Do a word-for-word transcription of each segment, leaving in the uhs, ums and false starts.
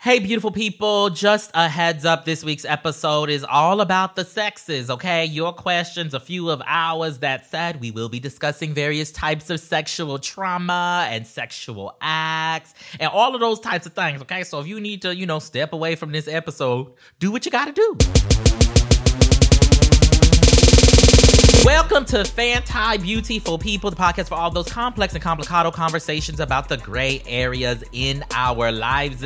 Hey, beautiful people, just a heads up, this week's episode is all about the sexes, okay? Your questions, a few of ours. That said, we will be discussing various types of sexual trauma and sexual acts and all of those types of things, okay? So if you need to, you know, step away from this episode, do what you gotta do. Welcome to Fanti Beautiful People, the podcast for all those complex and complicado conversations about the gray areas in our lives.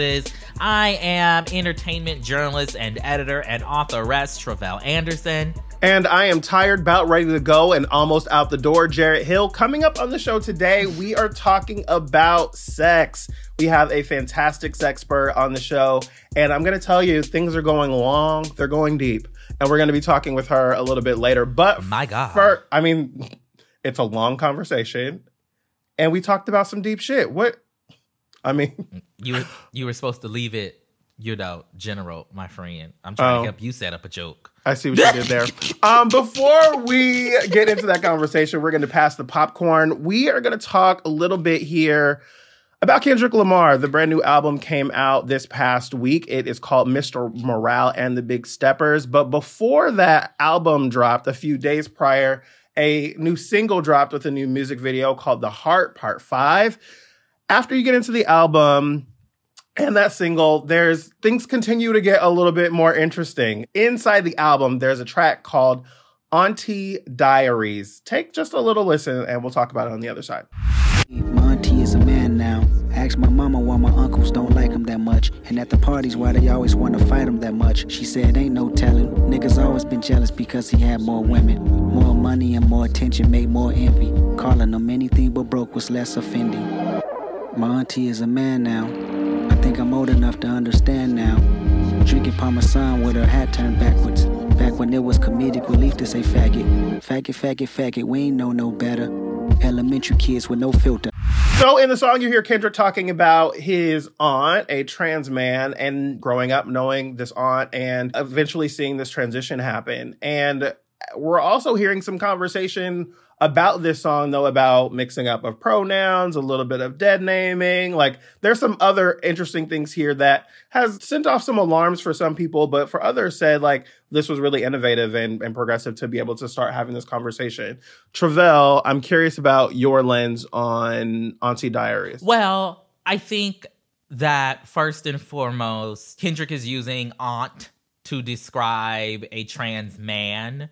I am entertainment journalist and editor and authoress Travell Anderson. And I am tired, about ready to go, and almost out the door, Jarrett Hill. Coming up on the show today, we are talking about sex. We have a fantastic sexpert on the show, and I'm going to tell you, things are going long, they're going deep. And we're going to be talking with her a little bit later. But my God, for, I mean, it's a long conversation, and we talked about some deep shit. What? I mean, you were, you were supposed to leave it, you know, general, my friend. I'm trying um, to help you set up a joke. I see what you did there. Um, before we get into that conversation, we're going to pass the popcorn. We are going to talk a little bit here about Kendrick Lamar. The brand new album came out this past week. It is called Mister Morale and the Big Steppers. But before that album dropped, a few days prior, a new single dropped with a new music video called The Heart Part five. After you get into the album and that single, there's things continue to get a little bit more interesting. Inside the album, there's a track called Auntie Diaries. Take just a little listen and we'll talk about it on the other side. My auntie is a man now. Ask my mama why my uncles don't like him that much. And at the parties why they always want to fight him that much. She said ain't no telling. Niggas always been jealous because he had more women. More money and more attention made more envy. Calling him anything but broke was less offending. My auntie is a man now. I think I'm old enough to understand now. Drinking Parmesan with her hat turned backwards. Back when it was comedic relief to say faggot. Faggot, faggot, faggot, we ain't know no better. Elementary kids with no filter. So in the song you hear Kendrick talking about his aunt, a trans man, and growing up knowing this aunt and eventually seeing this transition happen. And we're also hearing some conversation about this song, though, about mixing up of pronouns, a little bit of dead naming. Like, there's some other interesting things here that has sent off some alarms for some people, but for others said, like, this was really innovative and, and progressive to be able to start having this conversation. Travell, I'm curious about your lens on Auntie Diaries. Well, I think that first and foremost, Kendrick is using aunt to describe a trans man.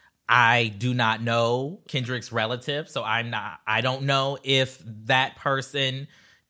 I do not know Kendrick's relative, so I'm not, I don't know if that person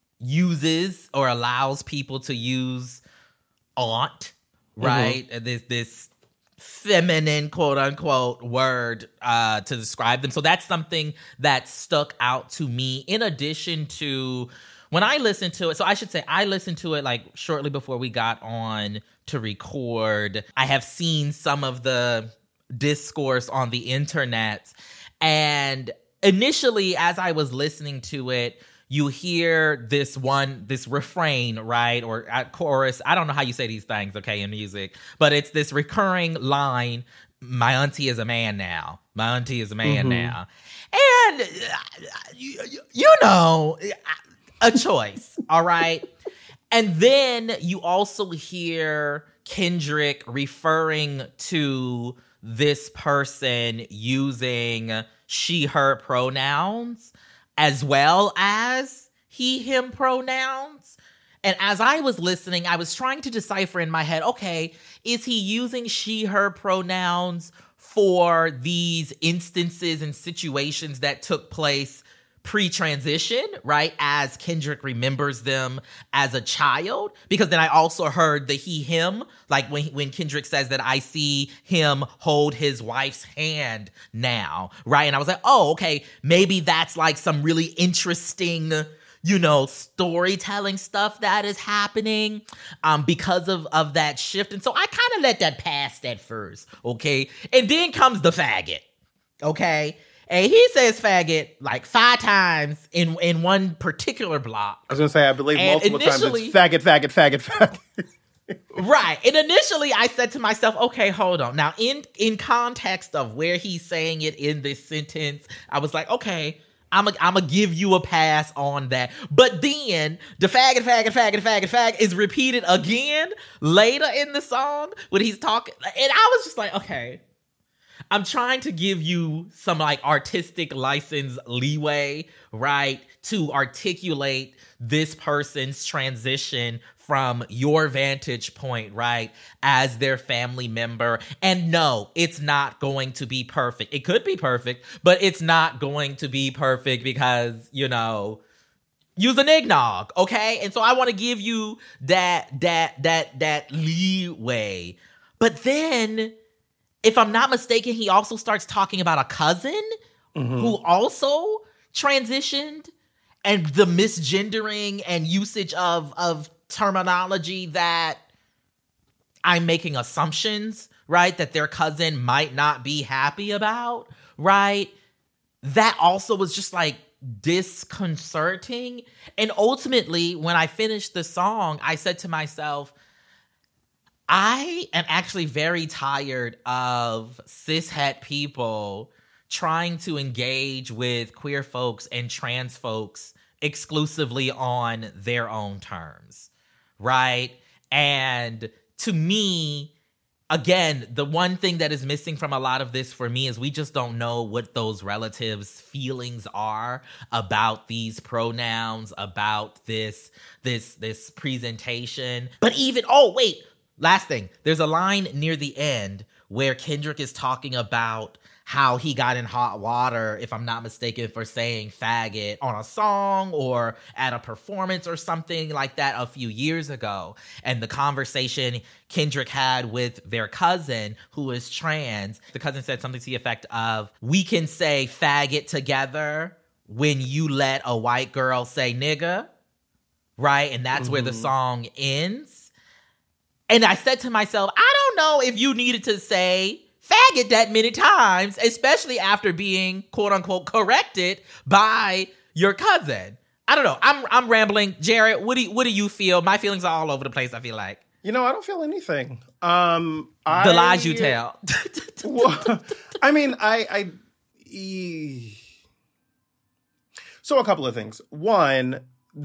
uses or allows people to use aunt, right? Mm-hmm. This, this feminine, quote unquote, word uh, to describe them. So that's something that stuck out to me in addition to when I listened to it. So I should say I listened to it like shortly before we got on to record. I have seen some of the discourse on the internet, and initially as I was listening to it, you hear this one this refrain, right, or at chorus, I don't know how you say these things, okay, in music, but it's this recurring line, my auntie is a man now, my auntie is a man mm-hmm. now, and uh, you, you know, a choice. All right. And then you also hear Kendrick referring to this person using she, her pronouns as well as he, him pronouns. And as I was listening, I was trying to decipher in my head, okay, is he using she, her pronouns for these instances and situations that took place pre-transition, right, as Kendrick remembers them as a child? Because then I also heard the he, him, like when, when Kendrick says that I see him hold his wife's hand now, right? And I was like, oh, okay, maybe that's like some really interesting, you know, storytelling stuff that is happening um, because of, of that shift. And so I kind of let that pass at first, okay? And then comes the faggot, okay? And he says faggot like five times in, in one particular block. I was going to say, I believe and multiple times it's faggot, faggot, faggot, faggot. Right. And initially I said to myself, okay, hold on. Now, in, in context of where he's saying it in this sentence, I was like, okay, I'm going I'm to give you a pass on that. But then the faggot, faggot, faggot, faggot, faggot is repeated again later in the song when he's talking. And I was just like, okay, I'm trying to give you some like artistic license leeway, right? To articulate this person's transition from your vantage point, right? As their family member. And no, it's not going to be perfect. It could be perfect, but it's not going to be perfect because, you know, use an eggnog, okay? And so I want to give you that, that, that, that leeway. But then, if I'm not mistaken, he also starts talking about a cousin mm-hmm. who also transitioned, and the misgendering and usage of, of terminology that I'm making assumptions, right? That their cousin might not be happy about, right? That also was just like disconcerting. And ultimately, when I finished the song, I said to myself, I am actually very tired of cishet people trying to engage with queer folks and trans folks exclusively on their own terms, right? And to me, again, the one thing that is missing from a lot of this for me is we just don't know what those relatives' feelings are about these pronouns, about this, this, this presentation. But even, oh, wait, last thing. There's a line near the end where Kendrick is talking about how he got in hot water, if I'm not mistaken, for saying faggot on a song or at a performance or something like that a few years ago. And the conversation Kendrick had with their cousin, who is trans, the cousin said something to the effect of, we can say faggot together when you let a white girl say nigga, right? And that's mm-hmm. where the song ends. And I said to myself, I don't know if you needed to say faggot that many times, especially after being quote unquote corrected by your cousin. I don't know. I'm I'm rambling. Jared, what do you, what do you feel? My feelings are all over the place, I feel like. You know, I don't feel anything. Um, I, the lies you tell. Well, I mean, I, I e- so a couple of things. One,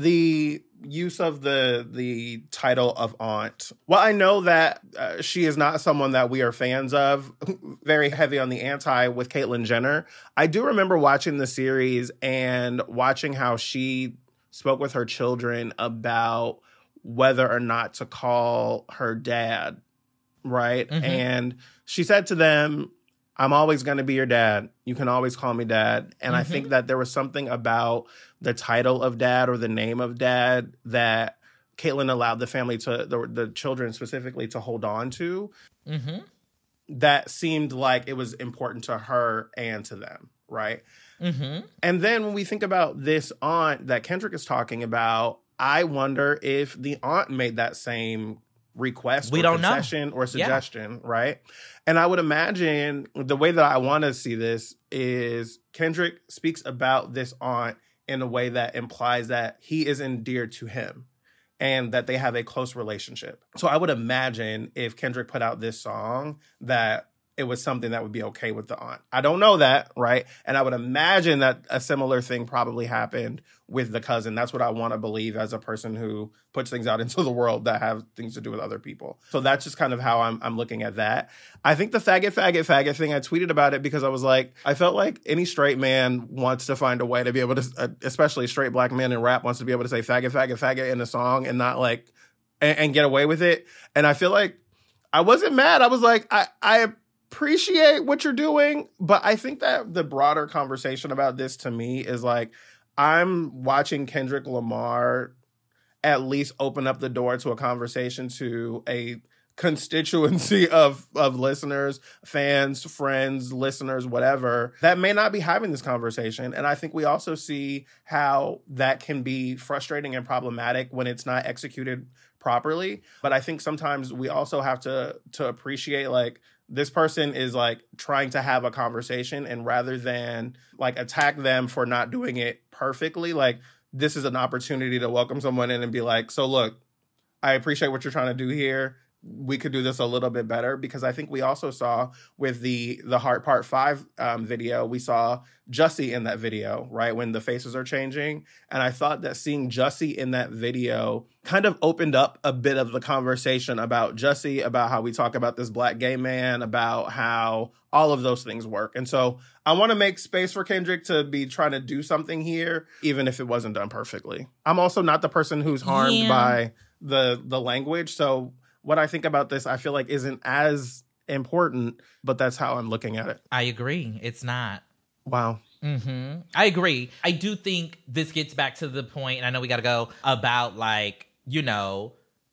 the use of the the title of aunt. Well, I know that uh, she is not someone that we are fans of, very heavy on the anti with Caitlyn Jenner. I do remember watching the series and watching how she spoke with her children about whether or not to call her dad, right? Mm-hmm. And she said to them, I'm always going to be your dad. You can always call me dad. And mm-hmm. I think that there was something about the title of dad or the name of dad that Caitlyn allowed the family to, the, the children specifically, to hold on to. Mm-hmm. That seemed like it was important to her and to them, right? Mm-hmm. And then when we think about this aunt that Kendrick is talking about, I wonder if the aunt made that same request we or don't concession know. or suggestion, yeah. right? And I would imagine the way that I want to see this is Kendrick speaks about this aunt in a way that implies that he is endeared to him and that they have a close relationship. So I would imagine if Kendrick put out this song that it was something that would be okay with the aunt. I don't know that, right? And I would imagine that a similar thing probably happened with the cousin. That's what I want to believe as a person who puts things out into the world that have things to do with other people. So that's just kind of how I'm I'm looking at that. I think the faggot, faggot, faggot thing, I tweeted about it because I was like, I felt like any straight man wants to find a way to be able to, uh, especially a straight black man in rap, wants to be able to say faggot, faggot, faggot in a song and not like, and, and get away with it. And I feel like I wasn't mad. I was like, I, I appreciate what you're doing, but I think that the broader conversation about this to me is like, I'm watching Kendrick Lamar at least open up the door to a conversation to a constituency of, of listeners, fans, friends, listeners, whatever, that may not be having this conversation. And I think we also see how that can be frustrating and problematic when it's not executed properly. But I think sometimes we also have to to appreciate, like, this person is like trying to have a conversation, and rather than like attack them for not doing it perfectly, like, this is an opportunity to welcome someone in and be like, so look, I appreciate what you're trying to do here. we could do this a little bit better, because I think we also saw with the the Heart Part five um, video, we saw Jussie in that video, right, when the faces are changing. And I thought that seeing Jussie in that video kind of opened up a bit of the conversation about Jussie, about how we talk about this Black gay man, about how all of those things work. And so I want to make space for Kendrick to be trying to do something here, even if it wasn't done perfectly. I'm also not the person who's harmed yeah. by the the language. So what I think about this, I feel like isn't as important, but that's how I'm looking at it. I agree. It's not. Wow. Mm-hmm. I agree. I do think this gets back to the point, and I know we got to go, about like, you know,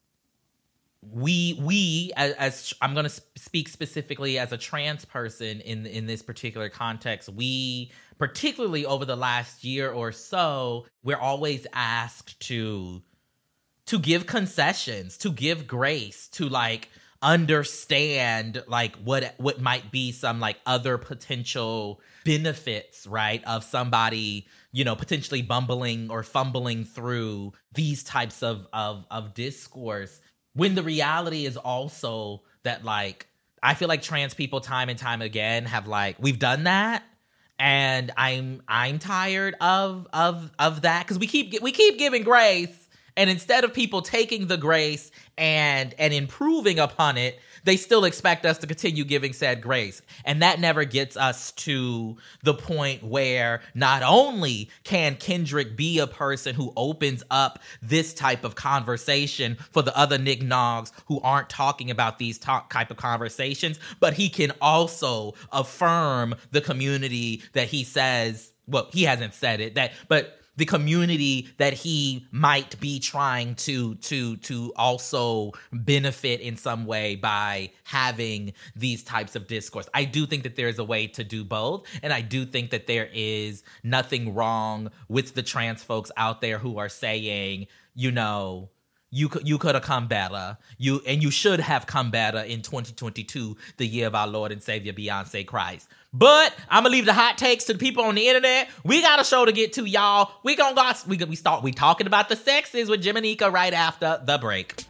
we, we as, as I'm going to speak specifically as a trans person in, in this particular context, we, particularly over the last year or so, we're always asked to, to give concessions, to give grace, to like, understand like what what might be some like other potential benefits, right, of somebody, you know, potentially bumbling or fumbling through these types of of of discourse, when the reality is also that like I feel like trans people time and time again have like we've done that, and I'm I'm tired of of of that, because we keep we keep giving grace. And instead of people taking the grace and and improving upon it, they still expect us to continue giving said grace. And that never gets us to the point where not only can Kendrick be a person who opens up this type of conversation for the other nignogs who aren't talking about these talk, type of conversations, but he can also affirm the community that he says, well, he hasn't said it, that, but the community that he might be trying to to to also benefit in some way by having these types of discourse. I do think that there's a way to do both, and I do think that there is nothing wrong with the trans folks out there who are saying, you know, You could you could have come better. You and you should have come better in twenty twenty-two, the year of our Lord and Savior Beyonce Christ. But I'm gonna leave the hot takes to the people on the internet. We got a show to get to, y'all. We gonna go. We we start. We talking about the sexes with Jiminica right after the break.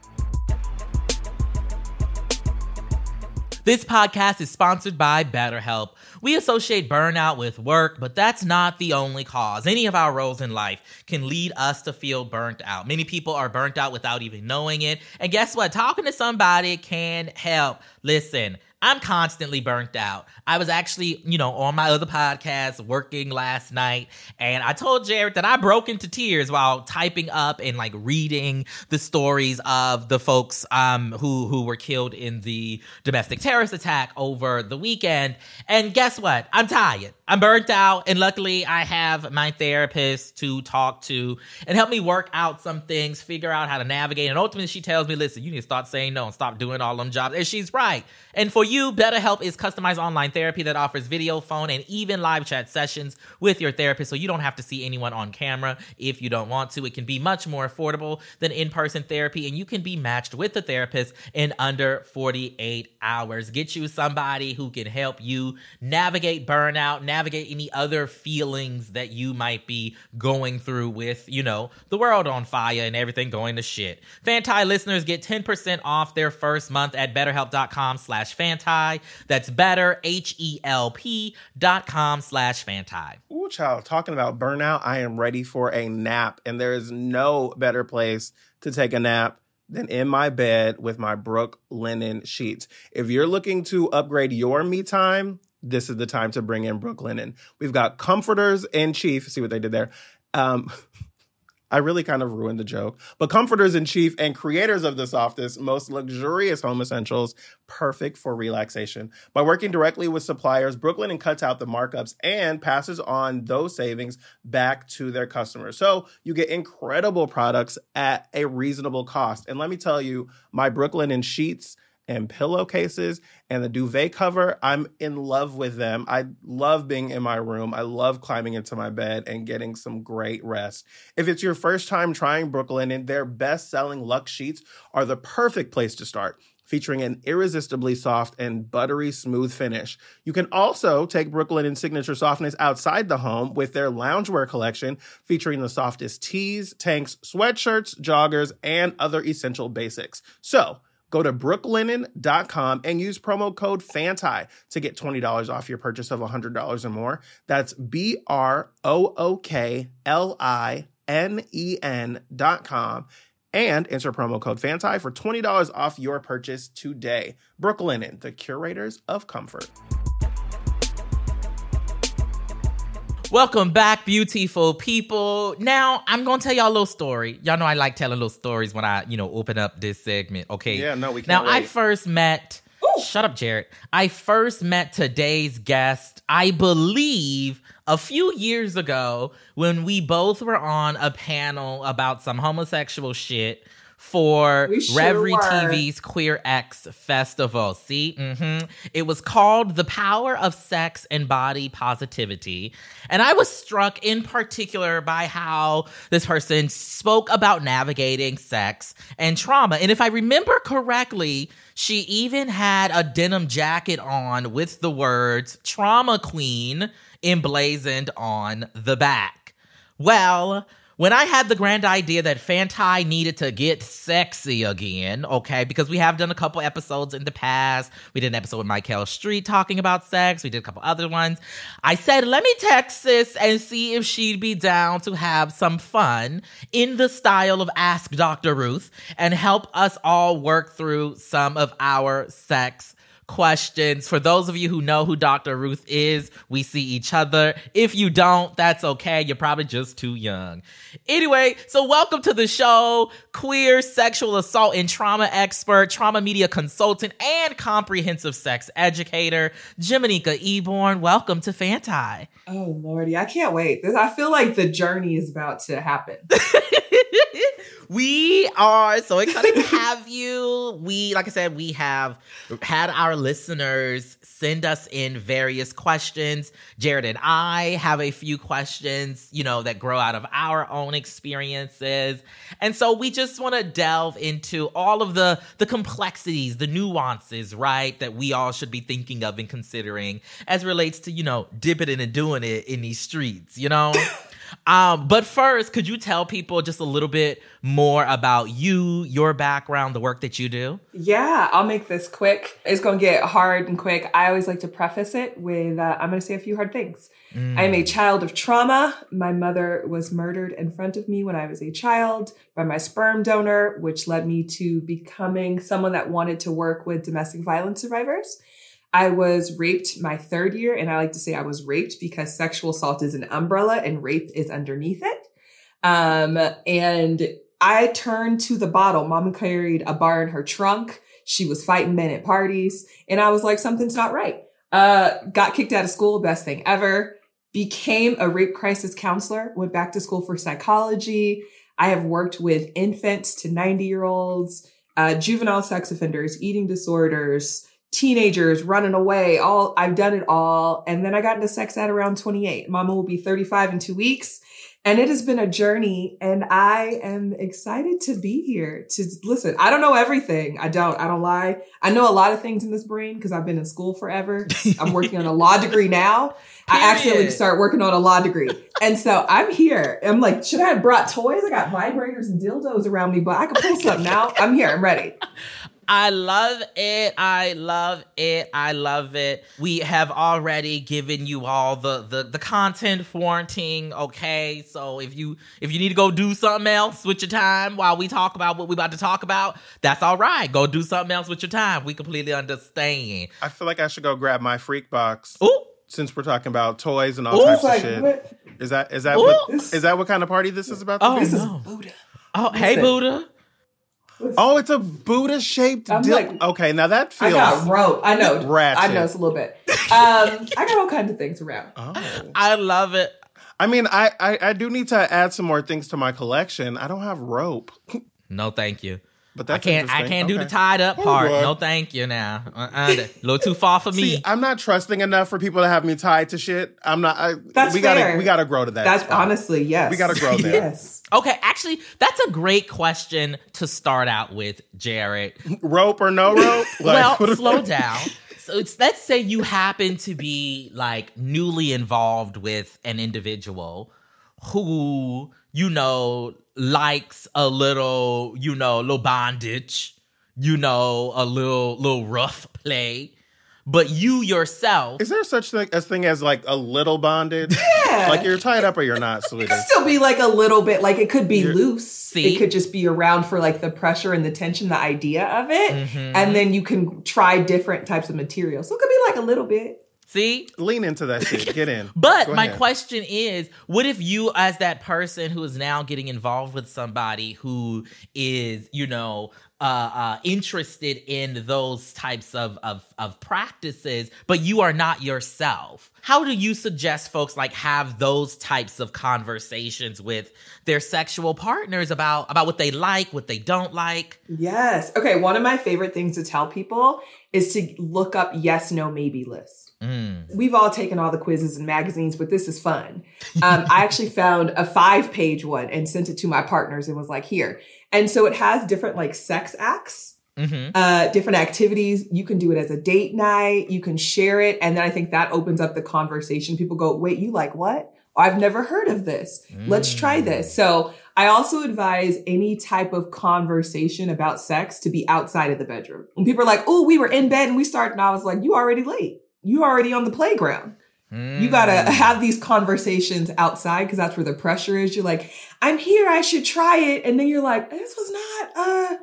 This podcast is sponsored by BetterHelp. We associate burnout with work, but that's not the only cause. Any of our roles in life can lead us to feel burnt out. Many people are burnt out without even knowing it. And guess what? Talking to somebody can help. Listen, I'm constantly burnt out. I was actually, you know, on my other podcast working last night, and I told Jared that I broke into tears while typing up and like reading the stories of the folks um, who who were killed in the domestic terrorist attack over the weekend. And guess what? I'm tired. I'm burnt out, and luckily I have my therapist to talk to and help me work out some things, figure out how to navigate. And ultimately she tells me, listen, you need to start saying no and stop doing all them jobs. And she's right. And for you, BetterHelp is customized online therapy that offers video, phone, and even live chat sessions with your therapist, so you don't have to see anyone on camera if you don't want to. It can be much more affordable than in-person therapy, and you can be matched with a therapist in under forty-eight hours. Get you somebody who can help you navigate burnout, navigate any other feelings that you might be going through with, you know, the world on fire and everything going to shit. Fantai listeners get ten percent off their first month at betterhelp.com slash Fantai. That's better, H E L P dot com slash Fantai. Ooh, child, talking about burnout, I am ready for a nap, and there is no better place to take a nap than in my bed with my Brook linen sheets. If you're looking to upgrade your me time, this is the time to bring in Brook linen. We've got comforters in chief. See what they did there? Um, I really kind of ruined the joke. But comforters in chief and creators of the softest, most luxurious home essentials, perfect for relaxation. By working directly with suppliers, Brook Linen cuts out the markups and passes on those savings back to their customers. So you get incredible products at a reasonable cost. And let me tell you, my Brook Linen sheets and pillowcases and the duvet cover, I'm in love with them. I love being in my room. I love climbing into my bed and getting some great rest. If it's your first time trying Brook Linen, their best-selling Luxe sheets are the perfect place to start, featuring an irresistibly soft and buttery smooth finish. You can also take Brook Linen's signature softness outside the home with their loungewear collection, featuring the softest tees, tanks, sweatshirts, joggers, and other essential basics. So, Go to brooklinen dot com and use promo code FANTI to get twenty dollars off your purchase of one hundred dollars or more. That's B R O O K L I N E N dot com. And enter promo code FANTI for twenty dollars off your purchase today. Brooklinen, the curators of comfort. Welcome back, beautiful people. Now, I'm going to tell y'all a little story. Y'all know I like telling little stories when I, you know, open up this segment, okay? Yeah, no, we can't Now, wait. I first met... Ooh. Shut up, Jared. I first met today's guest, I believe, a few years ago when we both were on a panel about some homosexual shit for sure Reverie were. T V's Queer X Festival. See? Mm-hmm. It was called The Power of Sex and Body Positivity. And I was struck in particular by how this person spoke about navigating sex and trauma. And if I remember correctly, she even had a denim jacket on with the words Trauma Queen emblazoned on the back. Well, when I had the grand idea that Fantai needed to get sexy again, okay, because we have done a couple episodes in the past. We did an episode with Michael Street talking about sex. We did a couple other ones. I said, let me text sis and see if she'd be down to have some fun in the style of Ask Doctor Ruth and help us all work through some of our sex questions. For those of you who know who Doctor Ruth is, we see each other. If you don't, that's okay. You're probably just too young. Anyway, so welcome to the show, queer sexual assault and trauma expert, trauma media consultant, and comprehensive sex educator, Jiminica Eborn. Welcome to Fantai. Oh, Lordy, I can't wait. This, I feel like the journey is about to happen. We are so excited to have you. We, like I said, we have had our listeners send us in various questions. Jared and I have a few questions, you know, that grow out of our own experiences. And so we just want to delve into all of the, the complexities, the nuances, right, that we all should be thinking of and considering as relates to, you know, dipping it and doing it in these streets, you know? Um, but first, could you tell people just a little bit more about you, your background, the work that you do? Yeah, I'll make this quick. It's going to get hard and quick. I always like to preface it with, uh, I'm going to say a few hard things. Mm. I am a child of trauma. My mother was murdered in front of me when I was a child by my sperm donor, which led me to becoming someone that wanted to work with domestic violence survivors. I was raped my third year, and I like to say I was raped because sexual assault is an umbrella and rape is underneath it. Um, and I turned to the bottle. Mama carried a bar in her trunk. She was fighting men at parties, and I was like, something's not right. Uh, got kicked out of school, best thing ever. Became a rape crisis counselor, went back to school for psychology. I have worked with infants to ninety-year-olds, uh, juvenile sex offenders, eating disorders, teenagers running away, all I've done it all. And then I got into sex at around twenty-eight. Mama will be thirty-five in two weeks. And it has been a journey, and I am excited to be here to listen. I don't know everything. I don't, I don't lie. I know a lot of things in this brain because I've been in school forever. I'm working on a law degree now. I accidentally start working on a law degree. And so I'm here. I'm like, should I have brought toys? I got vibrators and dildos around me, but I can pull something out. I'm here. I'm ready. I love it. I love it. I love it. We have already given you all the, the, the content warranting, okay? So if you if you need to go do something else with your time while we talk about what we're about to talk about, that's all right. Go do something else with your time. We completely understand. I feel like I should go grab my freak box. Ooh. Since we're talking about toys and all Ooh. types Like, of shit. what? Is that is that Ooh. what, This- is that what kind of party this is about to Oh, be? This no. is Buddha. Oh, hey, Listen. Buddha. Oh, it's a Buddha shaped I'm dildo. like- Okay, now that I feels got rope. I know. ratchet. I know it's a little bit. Um, I got all kinds of things around. Oh. I love it. I mean, I, I I do need to add some more things to my collection. I don't have rope, No, thank you. but I that's can't. I interesting. can't do the Okay. tied up Oh, part. boy. No, thank you. Now, uh-uh, a little too far for me. See, I'm not trusting enough for people to have me tied to shit. I'm not. I, That's we fair. gotta we gotta grow to that. That's spot. honestly, yes. We gotta grow there. Yes. Okay, actually, that's a great question to start out with, Jared. rope or no rope. Like, Well, slow down. So it's, let's say you happen to be like newly involved with an individual who, you know, likes a little, you know, little bondage, you know, a little little rough play. But you yourself... Is there such thing as thing as like a little bondage? Yeah. Like you're tied up or you're not, sweetie? It could still be like a little bit, like it could be You're, loose. See? It could just be around for like the pressure and the tension, the idea of it. Mm-hmm. And then you can try different types of materials. So it could be like a little bit. See? Lean into that shit. Get in. But Go my ahead. question is, what if you, as that person who is now getting involved with somebody who is, you know, uh, uh, interested in those types of, of, of practices, but you are not yourself? How do you suggest folks like have those types of conversations with their sexual partners about, about what they like, what they don't like? Yes. Okay. One of my favorite things to tell people is to look up yes, no, maybe lists. Mm. We've all taken all the quizzes and magazines, but this is fun. Um, I actually found a five page one and sent it to my partners and was like, here. And so it has different like sex acts, Mm-hmm. uh, different activities. You can do it as a date night. You can share it. And then I think that opens up the conversation. People go, wait, you like what? I've never heard of this. Let's try this. So I also advise any type of conversation about sex to be outside of the bedroom. When people are like, oh, we were in bed and we started, and I was like, you already late. You already on the playground. Mm. You got to have these conversations outside because that's where the pressure is. You're like, I'm here. I should try it. And then you're like, this was not, uh,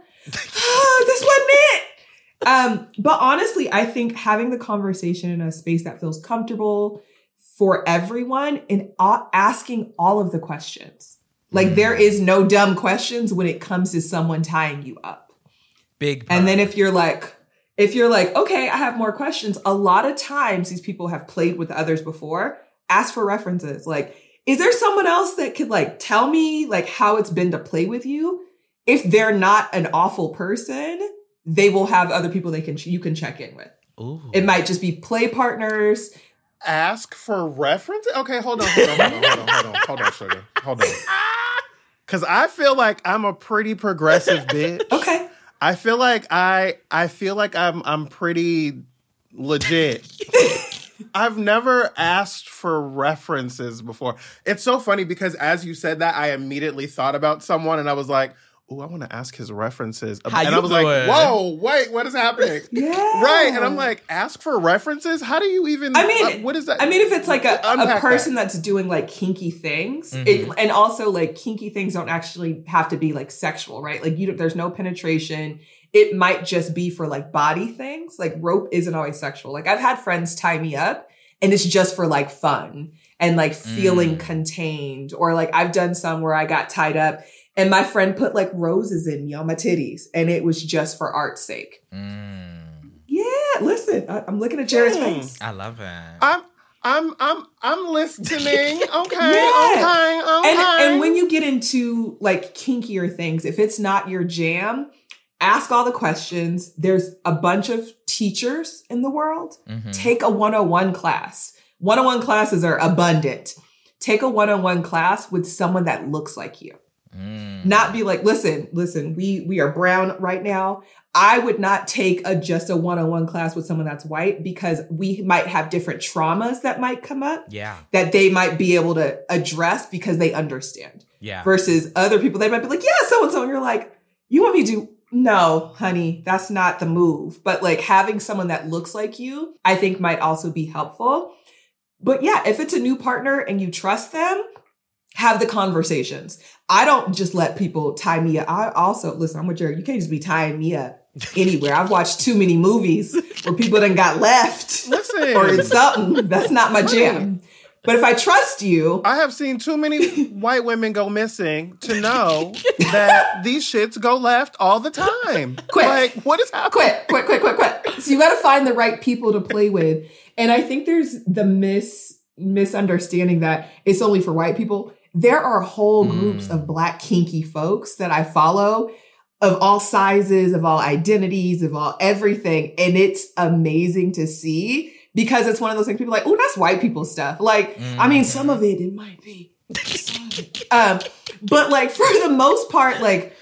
oh, this wasn't it. Um, but honestly, I think having the conversation in a space that feels comfortable for everyone and a- asking all of the questions. Like Mm. there is no dumb questions when it comes to someone tying you up. Big And then if you're like, if you're like, okay, I have more questions. A lot of times these people have played with others before. Ask for references. Like, is there someone else that could like tell me like how it's been to play with you? If they're not an awful person, they will have other people they can, you can check in with. Ooh. It might just be play partners. Ask for reference? Okay, hold on, hold on, hold on, hold on, hold on, hold on, sugar. Hold on. Because I feel like I'm a pretty progressive bitch. Okay. I feel like I I feel like I'm I'm pretty legit. I've never asked for references before. It's so funny because as you said that, I immediately thought about someone and I was like, oh, I want to ask his references. How and you I was doing? like, whoa, wait, what is happening? Yeah. Right. And I'm like, ask for references? How do you even, I mean, uh, what is that? I mean, if it's like a, Unpack a person that. that's doing like kinky things, Mhm. it, and also like kinky things don't actually have to be like sexual, right? Like you don't, there's no penetration. It might just be for like body things. Like rope isn't always sexual. Like I've had friends tie me up and it's just for like fun and like feeling Mm. contained. Or like I've done some where I got tied up and my friend put like roses in me on my titties and it was just for art's sake. Mm. Yeah, listen, I, I'm looking at Jared's Hmm. face. I love it. I'm, I'm, I'm, I'm listening. Okay. Yeah. Okay. Okay. And, and when you get into like kinkier things, if it's not your jam, ask all the questions. There's a bunch of teachers in the world. Mhm. Take a one oh one class. one oh one classes are abundant. Take a one oh one class with someone that looks like you. Mm. Not be like, listen, listen, we we are brown right now. I would not take a just a one oh one class with someone that's white because we might have different traumas that might come up Yeah. that they might be able to address because they understand. Yeah. Versus other people, they might be like, yeah, so-and-so. And you're like, you want me to do? No, honey, that's not the move. But like having someone that looks like you, I think might also be helpful. But yeah, if it's a new partner and you trust them, have the conversations. I don't just let people tie me up. I also, listen, I'm with Jared. You can't just be tying me up anywhere. I've watched too many movies where people done got left Listen. or it's something. That's not my jam. But if I trust you, I have seen too many white women go missing to know that these shits go left all the time. Quick. Like, what is happening? quick, quick, quick, quick, quick. So you got to find the right people to play with. And I think there's the mis misunderstanding that it's only for white people. There are whole groups Mm. of Black kinky folks that I follow of all sizes, of all identities, of all everything. And it's amazing to see because it's one of those things people are like, oh, that's white people stuff. Like, I mean, some of it, it might be. Some of it. Um, but like for the most part, like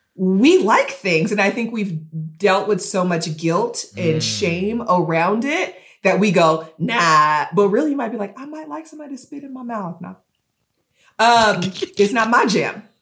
we like things. And I think we've dealt with so much guilt and Mm. shame around it that we go, nah. But really you might be like, I might like somebody to spit in my mouth. No. Um, it's not my jam.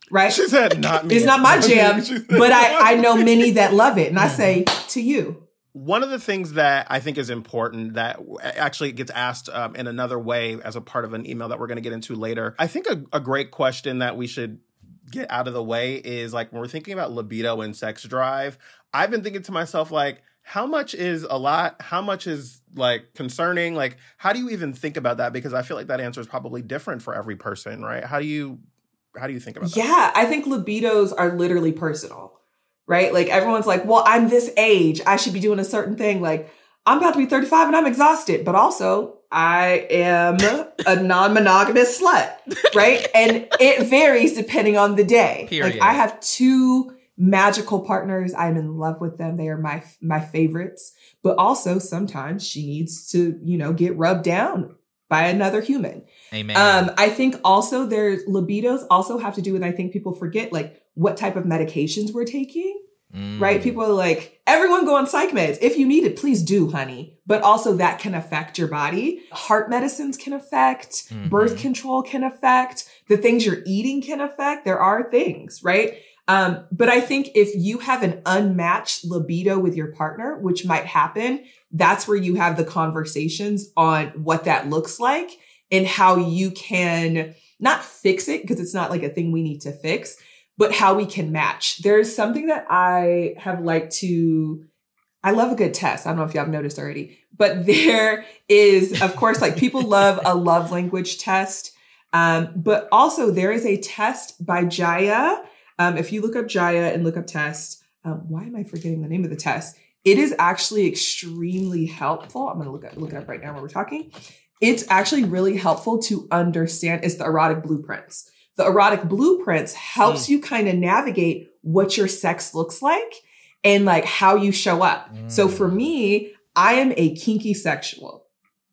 right? She said, not me. It's not my jam, but I, I know many that love it. And I say, to you. One of the things that I think is important that actually gets asked um, in another way as a part of an email that we're going to get into later. I think a, a great question that we should get out of the way is like when we're thinking about libido and sex drive, I've been thinking to myself, like, how much is a lot? How much is like concerning? Like, how do you even think about that? Because I feel like that answer is probably different for every person, right? How do you, how do you think about that? Yeah, I think libidos are literally personal. Right? Like everyone's like, well, I'm this age. I should be doing a certain thing. Like I'm about to be thirty-five and I'm exhausted, but also I am a non-monogamous slut. Right? And it varies depending on the day. Period. Like I have two magical partners. I'm in love with them. They are my, my favorites, but also sometimes she needs to, you know, get rubbed down by another human. Amen. Um, I think also there's libidos also have to do with, I think people forget like what type of medications we're taking, mm. right? People are like, everyone go on psych meds. If you need it, please do, honey. But also that can affect your body. Heart medicines can affect, mm-hmm. birth control can affect, the things you're eating can affect. There are things, right? Um, but I think if you have an unmatched libido with your partner, which might happen, that's where you have the conversations on what that looks like and how you can not fix it, because it's not like a thing we need to fix, but how we can match. There's something that I have liked to, I love a good test. I don't know if you have noticed already, but there is, of course, like people love a love language test. Um, but also there is a test by Jaya. Um, if you look up Jaya and look up test, um, why am I forgetting the name of the test? It is actually extremely helpful. I'm going to look at, look it up right now while we're talking. It's actually really helpful to understand. It's the erotic blueprints. The erotic blueprints helps mm. you kind of navigate what your sex looks like and like how you show up. Mm. So for me, I am a kinky sexual.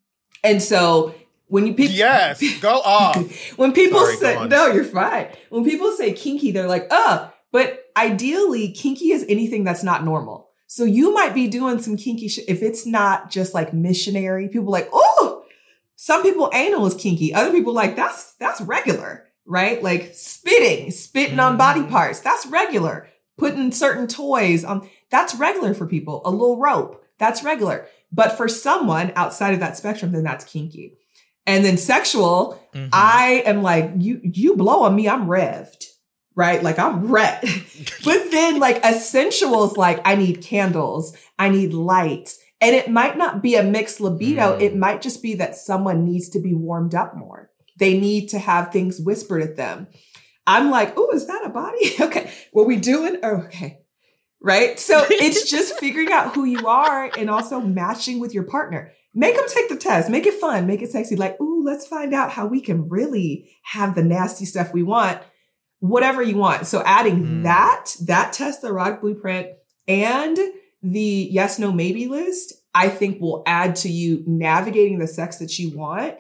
And so when you people, yes, go off. when people Sorry, say, no, you're fine. When people say kinky, they're like, oh, but ideally kinky is anything that's not normal. So you might be doing some kinky shit. If it's not just like missionary, people are like, oh, some people anal is kinky. Other people like, that's, that's regular, right? Like spitting, spitting mm. on body parts. That's regular. Putting certain toys on, that's regular for people. A little rope, that's regular. But for someone outside of that spectrum, then that's kinky. And then sexual, mm-hmm. I am like, you, you blow on me, I'm revved, right? Like I'm red. But then like a sensual is like, I need candles, I need lights. And it might not be a mixed libido. Mm. It might just be that someone needs to be warmed up more. They need to have things whispered at them. I'm like, oh, is that a body? Okay. What we doing? Oh, okay. Right. So it's just figuring out who you are and also matching with your partner. Make them take the test. Make it fun. Make it sexy. Like, ooh, let's find out how we can really have the nasty stuff we want. Whatever you want. So adding mm. that, that test, the erotic blueprint, and the yes, no, maybe list, I think will add to you navigating the sex that you want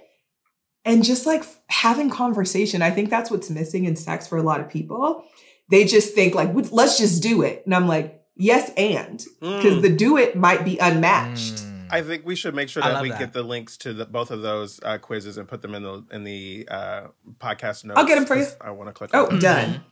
and just like having conversation. I think that's what's missing in sex for a lot of people. They just think like, let's just do it. And I'm like, yes, and because mm. the do it might be unmatched. Mm. I think we should make sure that we that. get the links to the, both of those uh, quizzes and put them in the in the uh, podcast notes. I'll get them for you. I want to click. Oh, on done.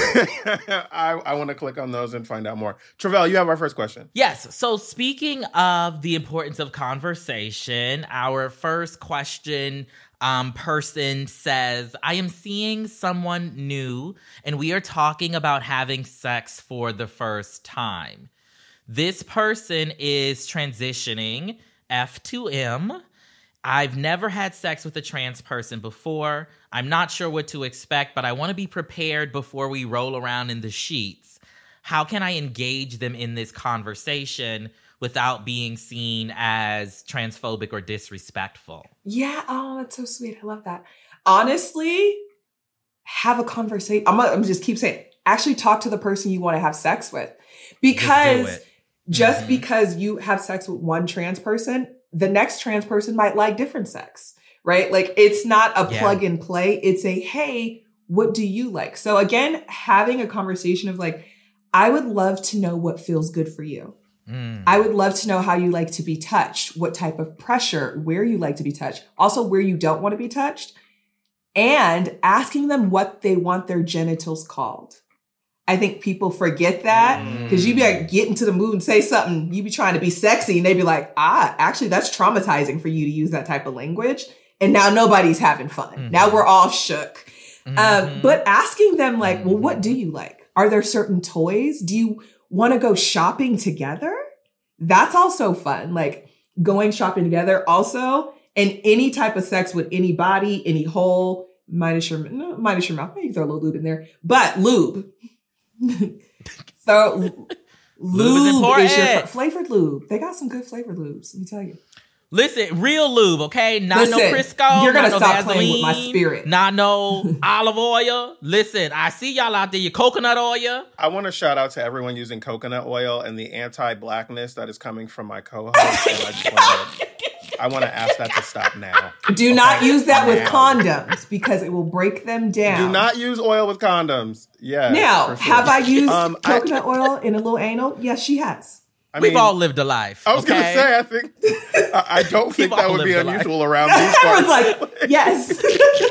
I I, I want to click on those and find out more. Travell, you have our first question. Yes. So speaking of the importance of conversation, our first question um, person says, I am seeing someone new and we are talking about having sex for the first time. This person is transitioning F to M. I've never had sex with a trans person before. I'm not sure what to expect, but I want to be prepared before we roll around in the sheets. How can I engage them in this conversation without being seen as transphobic or disrespectful? Yeah. Oh, that's so sweet. I love that. Honestly, have a conversation. I'm going to just keep saying, actually talk to the person you want to have sex with. Because just, just mm-hmm. because you have sex with one trans person, the next trans person might like different sex, right? Like it's not a yeah. plug and play. It's a, hey, what do you like? So again, having a conversation of like, I would love to know what feels good for you. Mm. I would love to know how you like to be touched, what type of pressure, where you like to be touched, also where you don't want to be touched. and asking them what they want their genitals called. I think people forget that because mm. you be like, get into the mood and say something. You be trying to be sexy and they be like, ah, actually, that's traumatizing for you to use that type of language. And now nobody's having fun. Mm-hmm. Now we're all shook. Mm-hmm. Um, but asking them like, well, what do you like? Are there certain toys? Do you want to go shopping together? That's also fun. Like going shopping together also. And any type of sex with any body, any hole, minus your, no, minus your mouth. Maybe throw a little lube in there. But lube. So lube, lube is, is your flavored lube. They got some good flavored lubes. Let me tell you. Listen, real lube, okay? Not Listen, no Crisco. You're gonna not stop no Vaseline, playing with my spirit. Not no olive oil. Listen, I see y'all out there. Your coconut oil. I want to shout out to everyone using coconut oil and the anti-blackness that is coming from my co-host. And I just want to. I want to ask that to stop now. Do okay? not use that now. with condoms because it will break them down. Do not use oil with condoms. Yeah. Now, sure. have I used um, coconut I, oil in a little anal? Yes, she has. I We've mean, all lived a life. I was okay? going to say, I think, I, I don't think that would be unusual life. around these parts. Everyone's like, yes.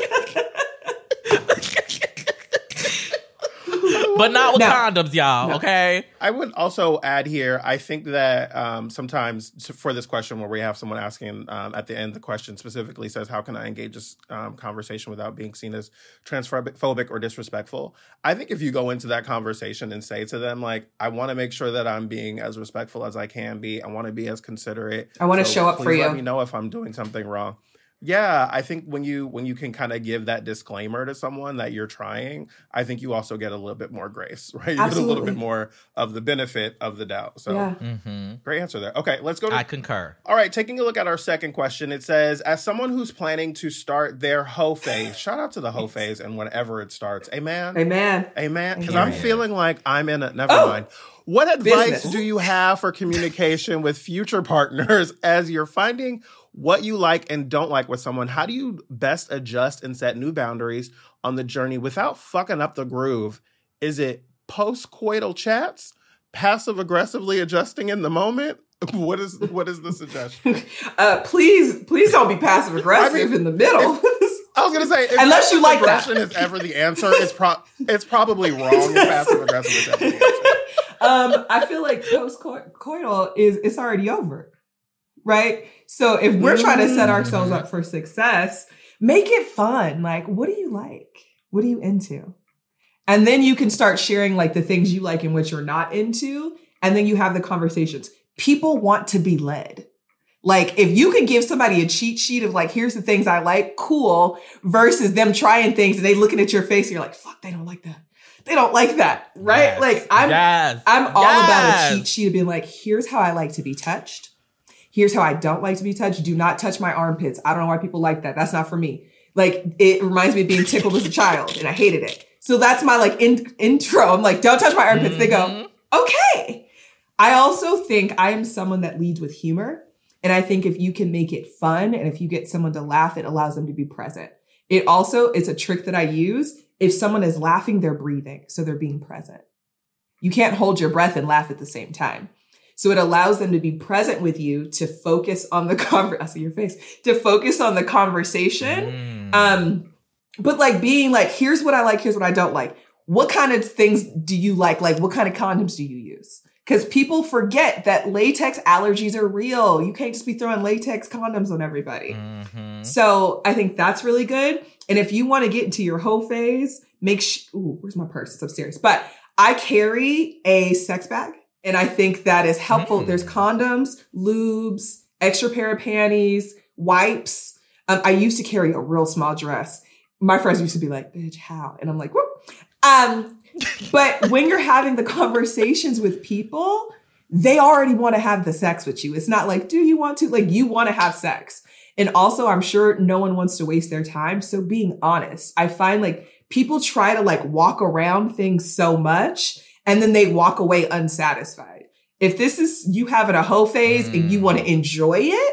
But not with no. condoms, y'all, no. okay? I would also add here, I think that um, sometimes for this question where we have someone asking um, at the end, the question specifically says, how can I engage this um, conversation without being seen as transphobic or disrespectful? I think if you go into that conversation and say to them, like, I want to make sure that I'm being as respectful as I can be. I want to be as considerate. I want to so show up for you. Let me know if I'm doing something wrong. Yeah, I think when you when you can kind of give that disclaimer to someone that you're trying, I think you also get a little bit more grace, right? You Absolutely. get a little bit more of the benefit of the doubt. So yeah. mm-hmm. Great answer there. Okay, let's go to... I concur. All right, taking a look at our second question. It says, as someone who's planning to start their hoe phase, shout out to the hoe phase and whenever it starts. Amen? Amen. Amen. Because I'm feeling like I'm in a... Never oh. mind. What advice Business. do you have for communication with future partners as you're finding what you like and don't like with someone? How do you best adjust and set new boundaries on the journey without fucking up the groove? Is it post-coital chats? Passive aggressively adjusting in the moment? What is what is the suggestion? uh, please, please don't be passive aggressive I mean, in the middle. I was gonna say, if unless you like that, aggression is ever the answer, it's pro- it's probably wrong. If passive aggressive is ever the answer. Um, I feel like post-coital is it's already over, right? So if we're mm. trying to set ourselves up for success, make it fun. Like, what do you like? What are you into? And then you can start sharing like the things you like and what you're not into. And then you have the conversations. People want to be led. Like if you can give somebody a cheat sheet of like, here's the things I like, cool, versus them trying things and they looking at your face and you're like, fuck, they don't like that. They don't like that, right? Yes. Like I'm, yes. I'm all yes. about a cheat sheet of being like, here's how I like to be touched. Here's how I don't like to be touched. Do not touch my armpits. I don't know why people like that. That's not for me. Like it reminds me of being tickled as a child and I hated it. So that's my like in- intro. I'm like, don't touch my armpits. Mm-hmm. They go, okay. I also think I am someone that leads with humor. And I think if you can make it fun and if you get someone to laugh, it allows them to be present. It also, it's a trick that I use. If someone is laughing, they're breathing. So they're being present. You can't hold your breath and laugh at the same time. So it allows them to be present with you, to focus on the conversation. I see your face. To focus on the conversation. Mm. Um, but like being like, here's what I like, here's what I don't like. What kind of things do you like? Like what kind of condoms do you use? Because people forget that latex allergies are real. You can't just be throwing latex condoms on everybody. Mm-hmm. So I think that's really good. And if you want to get into your hoe phase, make sure, ooh, where's my purse? It's upstairs. But I carry a sex bag and I think that is helpful. Mm. There's condoms, lubes, extra pair of panties, wipes. Um, I used to carry a real small dress. My friends used to be like, bitch, how? And I'm like, whoop. Um, but when you're having the conversations with people, they already want to have the sex with you. It's not like, do you want to? Like, you want to have sex. And also, I'm sure no one wants to waste their time. So being honest, I find like people try to like walk around things so much and then they walk away unsatisfied. If this is you having a hoe phase mm. and you want to enjoy it,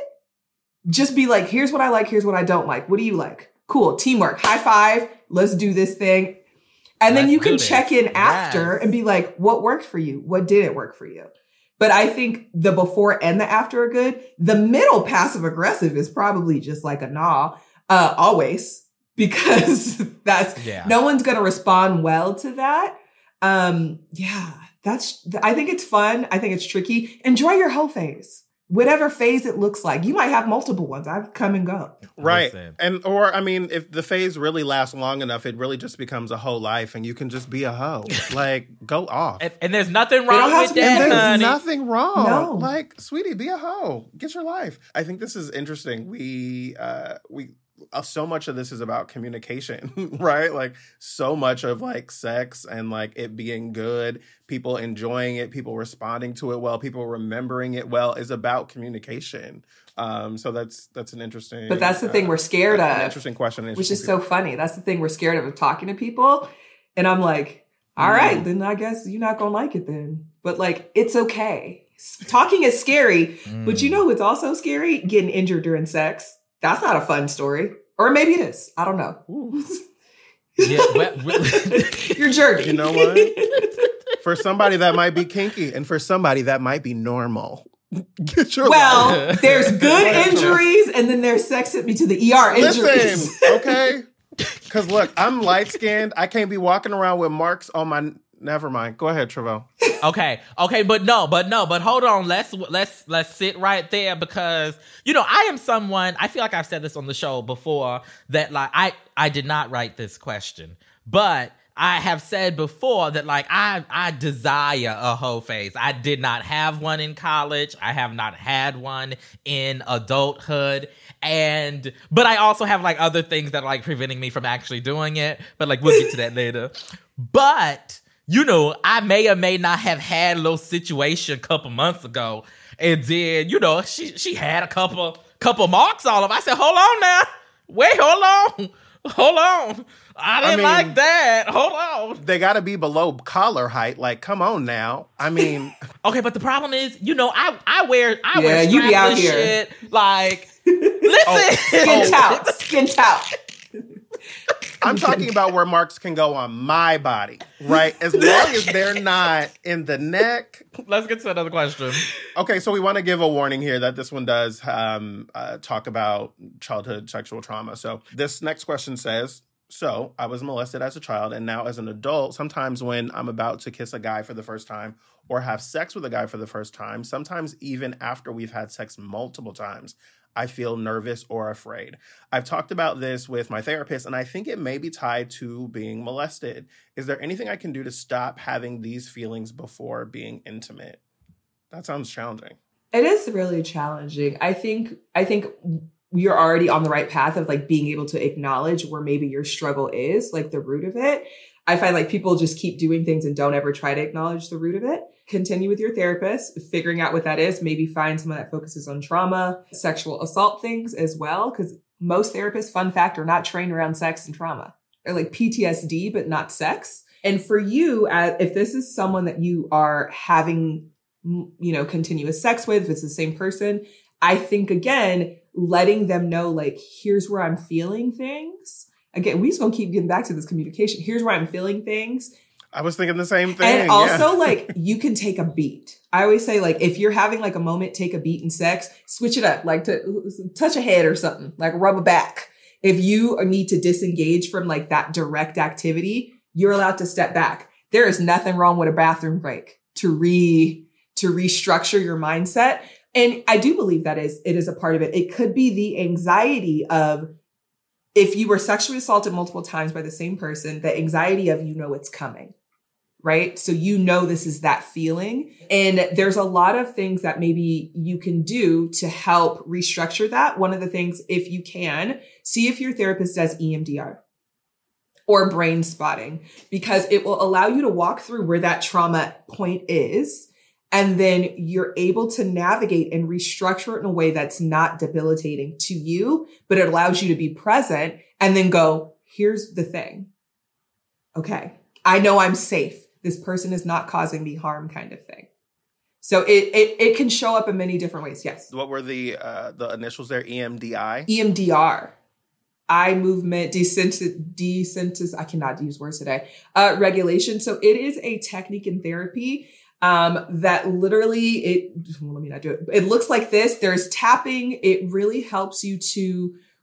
just be like, here's what I like. Here's what I don't like. What do you like? Cool. Teamwork. High five. Let's do this thing. And Let's then you can check in after yes. and be like, what worked for you? What didn't work for you? But I think the before and the after are good. The middle passive aggressive is probably just like a nah, uh, always. because that's, Yeah. no one's going to respond well to that. Um, yeah, that's, I think it's fun. I think it's tricky. Enjoy your whole phase. Whatever phase it looks like. You might have multiple ones. I've come and go. Right. Listen. And, or, I mean, if the phase really lasts long enough, it really just becomes a whole life and you can just be a hoe. Like, go off. And, and there's nothing don't wrong have with to be that, And there's honey. nothing wrong. No. Like, sweetie, be a hoe. Get your life. I think this is interesting. We, uh, we, uh, so much of this is about communication, right? Like, so much of like sex and like it being good, people enjoying it, people responding to it well, people remembering it well is about communication. Um, so that's that's an interesting. But that's the thing uh, we're scared an of. Interesting question, Which interesting is so funny. That's the thing we're scared of, of talking to people. And I'm like, all right, then I guess you're not going to like it then. But like, it's okay. Talking is scary. Mm. But you know what's also scary? Getting injured during sex. That's not a fun story. Or maybe it is. I don't know. Yeah, well, well- Your journey. You know what? For somebody that might be kinky, and for somebody that might be normal. Get your life. Well, there's good injuries, and then there's sex sent me to the E R injuries. Listen, okay? Because look, I'm light skinned. I can't be walking around with marks on my. Never mind. Go ahead, Trevor. Okay, okay, but no, but no, but hold on. Let's let's let's sit right there because you know I am someone. I feel like I've said this on the show before that like I I did not write this question, but I have said before that like I I desire a hoe phase. I did not have one in college. I have not had one in adulthood. And but I also have like other things that are like preventing me from actually doing it. But like we'll get to that later. But you know, I may or may not have had a little situation a couple months ago. And then, you know, she she had a couple couple marks all of. I said, hold on now. Wait, hold on. Hold on. I didn't I mean, like that. Hold on. They got to be below collar height. Like, come on now. I mean, Okay, but the problem is, you know, I I wear I wear Yeah, you be out strapless here. shit. Like, listen. Skin tout. Skin tout. I'm talking about where marks can go on my body, right? As long as they're not in the neck. Let's get to another question. Okay, so we want to give a warning here that this one does um, uh, talk about childhood sexual trauma. So this next question says, so I was molested as a child, and now as an adult, sometimes when I'm about to kiss a guy for the first time or have sex with a guy for the first time, sometimes even after we've had sex multiple times, I feel nervous or afraid. I've talked about this with my therapist, and I think it may be tied to being molested. Is there anything I can do to stop having these feelings before being intimate? That sounds challenging. It is really challenging. I think I think you're already on the right path of like being able to acknowledge where maybe your struggle is, like the root of it. I find like people just keep doing things and don't ever try to acknowledge the root of it. Continue with your therapist, figuring out what that is. Maybe find someone that focuses on trauma, sexual assault things as well. Because most therapists, fun fact, are not trained around sex and trauma. They're like P T S D, but not sex. And for you, uh, if this is someone that you are having, you know, continuous sex with, if it's the same person, I think, again, letting them know, like, here's where I'm feeling things. Again, we just gonna keep getting back to this communication. Here's where I'm feeling things. I was thinking the same thing. And also, yeah. like, you can take a beat. I always say, like, if you're having like a moment, take a beat in sex, switch it up, like to touch a head or something, like rub a back. If you need to disengage from like that direct activity, you're allowed to step back. There is nothing wrong with a bathroom break to re, to restructure your mindset. And I do believe that is, it is a part of it. It could be the anxiety of, if you were sexually assaulted multiple times by the same person, the anxiety of, you know, it's coming, right? So you know this is that feeling. And there's a lot of things that maybe you can do to help restructure that. One of the things, if you can, see if your therapist does E M D R or brain spotting, because it will allow you to walk through where that trauma point is. And then you're able to navigate and restructure it in a way that's not debilitating to you, but it allows you to be present and then go, here's the thing. Okay, I know I'm safe. This person is not causing me harm, kind of thing. So it it, it can show up in many different ways. Yes. What were the uh, the initials there? E M D I? E M D R. Eye movement, desensitiz, I cannot use words today, uh, regulation. So it is a technique in therapy Um, that literally it, well, let me not do it. It looks like this. There's tapping. It really helps you to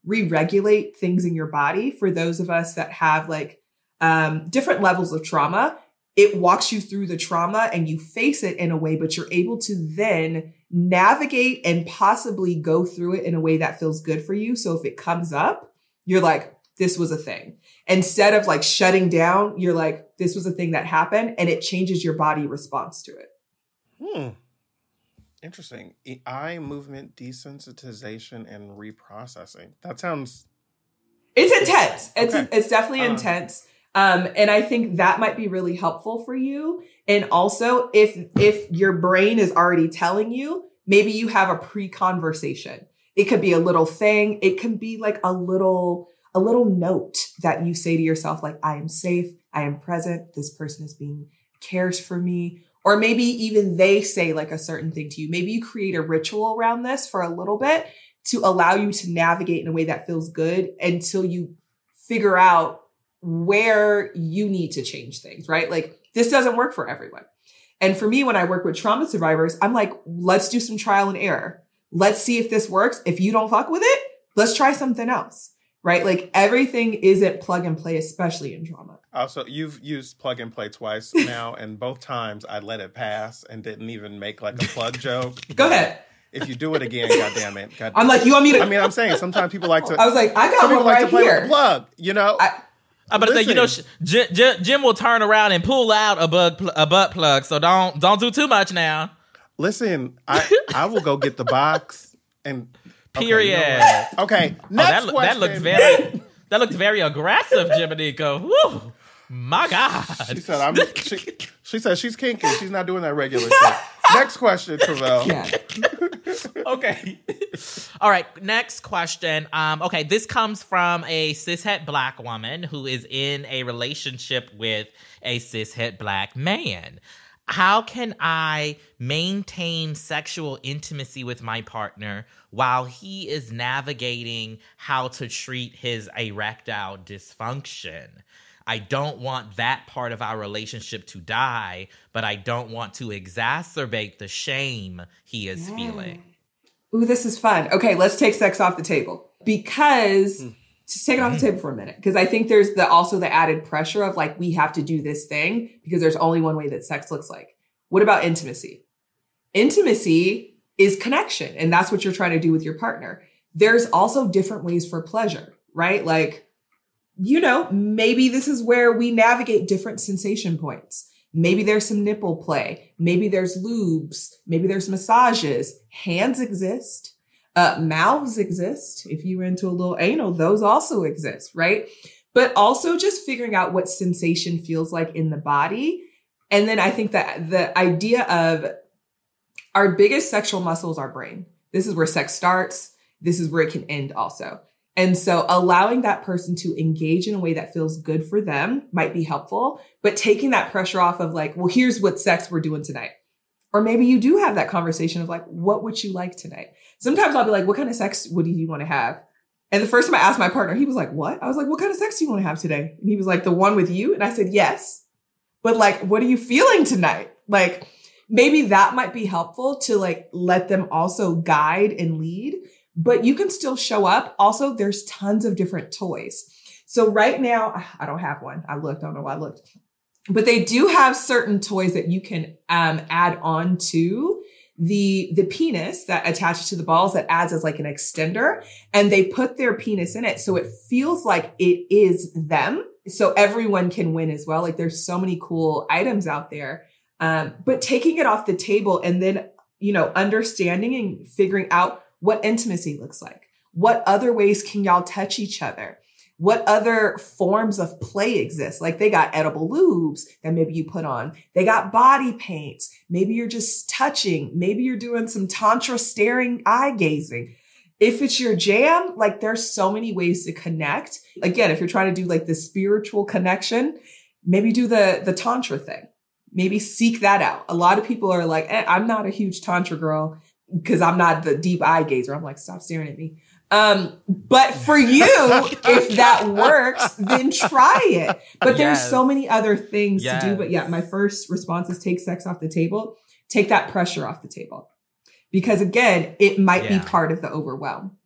re-regulate things in your body. For those of us that have like um, different levels of trauma, it walks you through the trauma and you face it in a way, but you're able to then navigate and possibly go through it in a way that feels good for you. So if it comes up, you're like, this was a thing. Instead of like shutting down, you're like, this was a thing that happened, and it changes your body response to it. Hmm. Interesting. Eye movement desensitization and reprocessing. That sounds... It's intense. It's okay. It's definitely uh. intense. Um, and I think that might be really helpful for you. And also, if if your brain is already telling you, maybe you have a pre-conversation. It could be a little thing. It can be like a little a little note that you say to yourself, like, I am safe. I am present. This person is being cares for me. Or maybe even they say like a certain thing to you. Maybe you create a ritual around this for a little bit to allow you to navigate in a way that feels good until you figure out where you need to change things, right? Like, this doesn't work for everyone. And for me, when I work with trauma survivors, I'm like, let's do some trial and error. Let's see if this works. If you don't fuck with it, let's try something else, right? Like, everything isn't plug and play, especially in trauma. Also, you've used plug and play twice now, and both times I let it pass and didn't even make like a plug joke. Go ahead. If you do it again, goddamn it. God I'm like, you want me to? I mean, I'm saying sometimes people like to. I was like, I got some people one like right to play here. with the plug, you know. I, I'm about to say, you know, Jim, Jim, Jim will turn around and pull out a bug, a butt plug. So don't don't do too much now. Listen, I I will go get the box and. Period. Okay, you know what? Okay, next oh, that, question. That looked very that looked very aggressive, Jiminico. Woo, my God. She said I'm. She, she said she's kinky. She's not doing that regular shit. Next question, Travell. yeah. Okay. All right. Next question. Um, okay. This comes from a cishet black woman who is in a relationship with a cishet black man. How can I maintain sexual intimacy with my partner while he is navigating how to treat his erectile dysfunction? I don't want that part of our relationship to die, but I don't want to exacerbate the shame he is yeah. feeling. Ooh, this is fun. Okay, let's take sex off the table. Because, mm. just take it off the table for a minute. Because I think there's the also the added pressure of like, we have to do this thing because there's only one way that sex looks like. What about intimacy? Intimacy is connection. And that's what you're trying to do with your partner. There's also different ways for pleasure, right? Like, you know, maybe this is where we navigate different sensation points. Maybe there's some nipple play. Maybe there's lubes. Maybe there's massages. Hands exist. Uh, mouths exist. If you're into a little anal, those also exist, right? But also just figuring out what sensation feels like in the body. And then I think that the idea of our biggest sexual muscle is our brain. This is where sex starts. This is where it can end also. And so allowing that person to engage in a way that feels good for them might be helpful, but taking that pressure off of like, well, here's what sex we're doing tonight. Or maybe you do have that conversation of like, what would you like tonight? Sometimes I'll be like, what kind of sex would you want to have? And the first time I asked my partner, he was like, what? I was like, what kind of sex do you want to have today? And he was like, the one with you. And I said, yes. But like, what are you feeling tonight? Like, maybe that might be helpful to like, let them also guide and lead. But you can still show up. Also, there's tons of different toys. So right now, I don't have one. I looked, I don't know why I looked. But they do have certain toys that you can um, add on to the, the penis that attaches to the balls that adds as like an extender. And they put their penis in it. So it feels like it is them. So everyone can win as well. Like there's so many cool items out there. Um, but taking it off the table and then, you know, understanding and figuring out what intimacy looks like. What other ways can y'all touch each other? What other forms of play exist? Like they got edible lubes that maybe you put on. They got body paints. Maybe you're just touching. Maybe you're doing some tantra staring, eye gazing. If it's your jam, like there's so many ways to connect. Again, if you're trying to do like the spiritual connection, maybe do the, the tantra thing. Maybe seek that out. A lot of people are like, eh, I'm not a huge tantra girl, because I'm not the deep eye gazer. I'm like, stop staring at me. Um, but for you, if that works, then try it. But yes. There's so many other things yes. to do. But yeah, my first response is take sex off the table. Take that pressure off the table. Because again, it might yeah. be part of the overwhelm.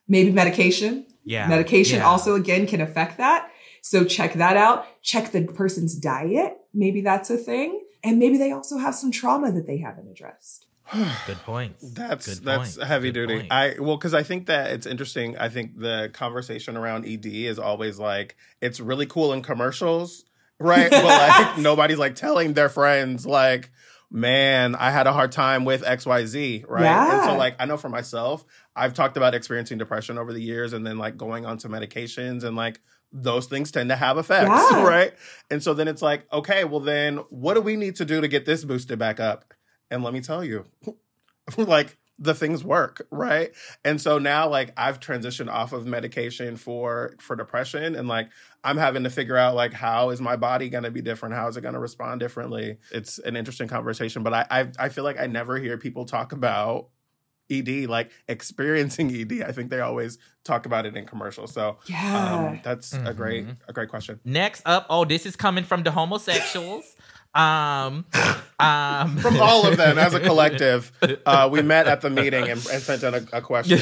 Maybe medication. Yeah. Medication yeah. also, again, can affect that. So check that out. Check the person's diet. Maybe that's a thing. And maybe they also have some trauma that they haven't addressed. Good point. That's Good that's point. heavy Good duty. point. I well, because I think that it's interesting. I think the conversation around E D is always like it's really cool in commercials, right? But like nobody's like telling their friends like, man, I had a hard time with X Y Z, right? Yeah. And so like I know for myself, I've talked about experiencing depression over the years and then like going on to medications and like those things tend to have effects, Yeah. right? And so then it's like, okay, well then what do we need to do to get this boosted back up? And let me tell you, like the things work, right? And so now like I've transitioned off of medication for for depression and like I'm having to figure out like how is my body going to be different? How is it going to respond differently? It's an interesting conversation, but I, I I feel like I never hear people talk about E D, like experiencing E D. I think they always talk about it in commercials. So Yeah. um, that's Mm-hmm. a great a great question. Next up, oh, this is coming from the homosexuals. Um, um, From all of them as a collective, uh, we met at the meeting and, and sent in a, a question.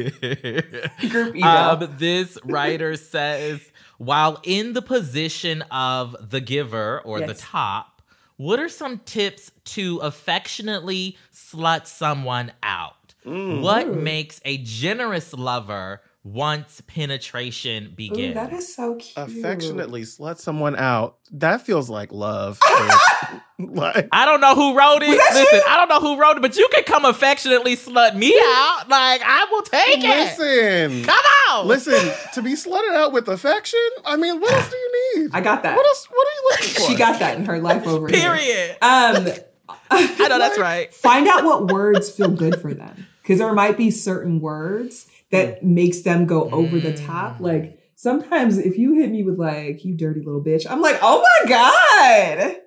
Group email. Um, this writer says, while in the position of the giver or the Yes. top, what are some tips to affectionately slut someone out? What makes a generous lover once penetration Ooh, begins? that is so cute. Affectionately slut someone out. That feels like love. like, I don't know who wrote it. Listen, I don't know who wrote it, but you can come affectionately slut me out. Like, I will take it. listen, Come on. listen. To be slutted out with affection. I mean, what else do you need? I got that. What else? What are you looking for? She got that in her life over here. Period. Um, I know that's right. find out what words feel good for them. Because there might be certain words that makes them go over the top. Like sometimes if you hit me with like, you dirty little bitch, I'm like, oh my God.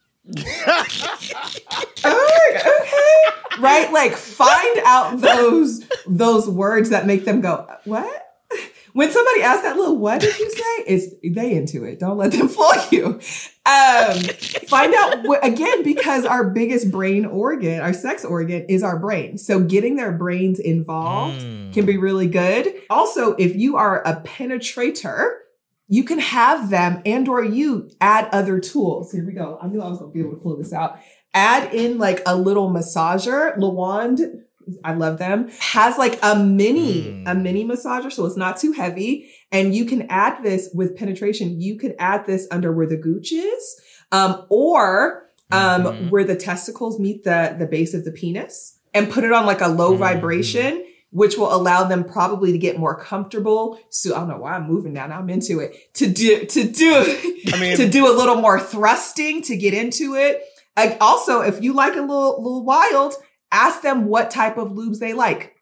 Oh, okay. Right? Like find out those those words that make them go, what? When somebody asks that little, what did you say? It's they into it. Don't let them fool you. Um, find out what, again, because our biggest brain organ, our sex organ is our brain. So getting their brains involved Mm. can be really good. Also, if you are a penetrator, you can have them and or you add other tools. Here we go. I knew I was going to be able to pull this out. Add in like a little massager. Lawand, I love them, has like a mini, Mm. a mini massager. So it's not too heavy. And you can add this with penetration. You could add this under where the gooch is, um, or, um, Mhm. where the testicles meet the, the base of the penis and put it on like a low Mhm. vibration, which will allow them probably to get more comfortable. So I don't know why I'm moving now. Now I'm into it to do, to do, I mean- to do a little more thrusting to get into it. Like also, if you like a little, little wild, ask them what type of lubes they like.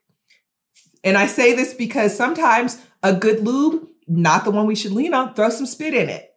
And I say this because sometimes a good lube, not the one we should lean on, throw some spit in it,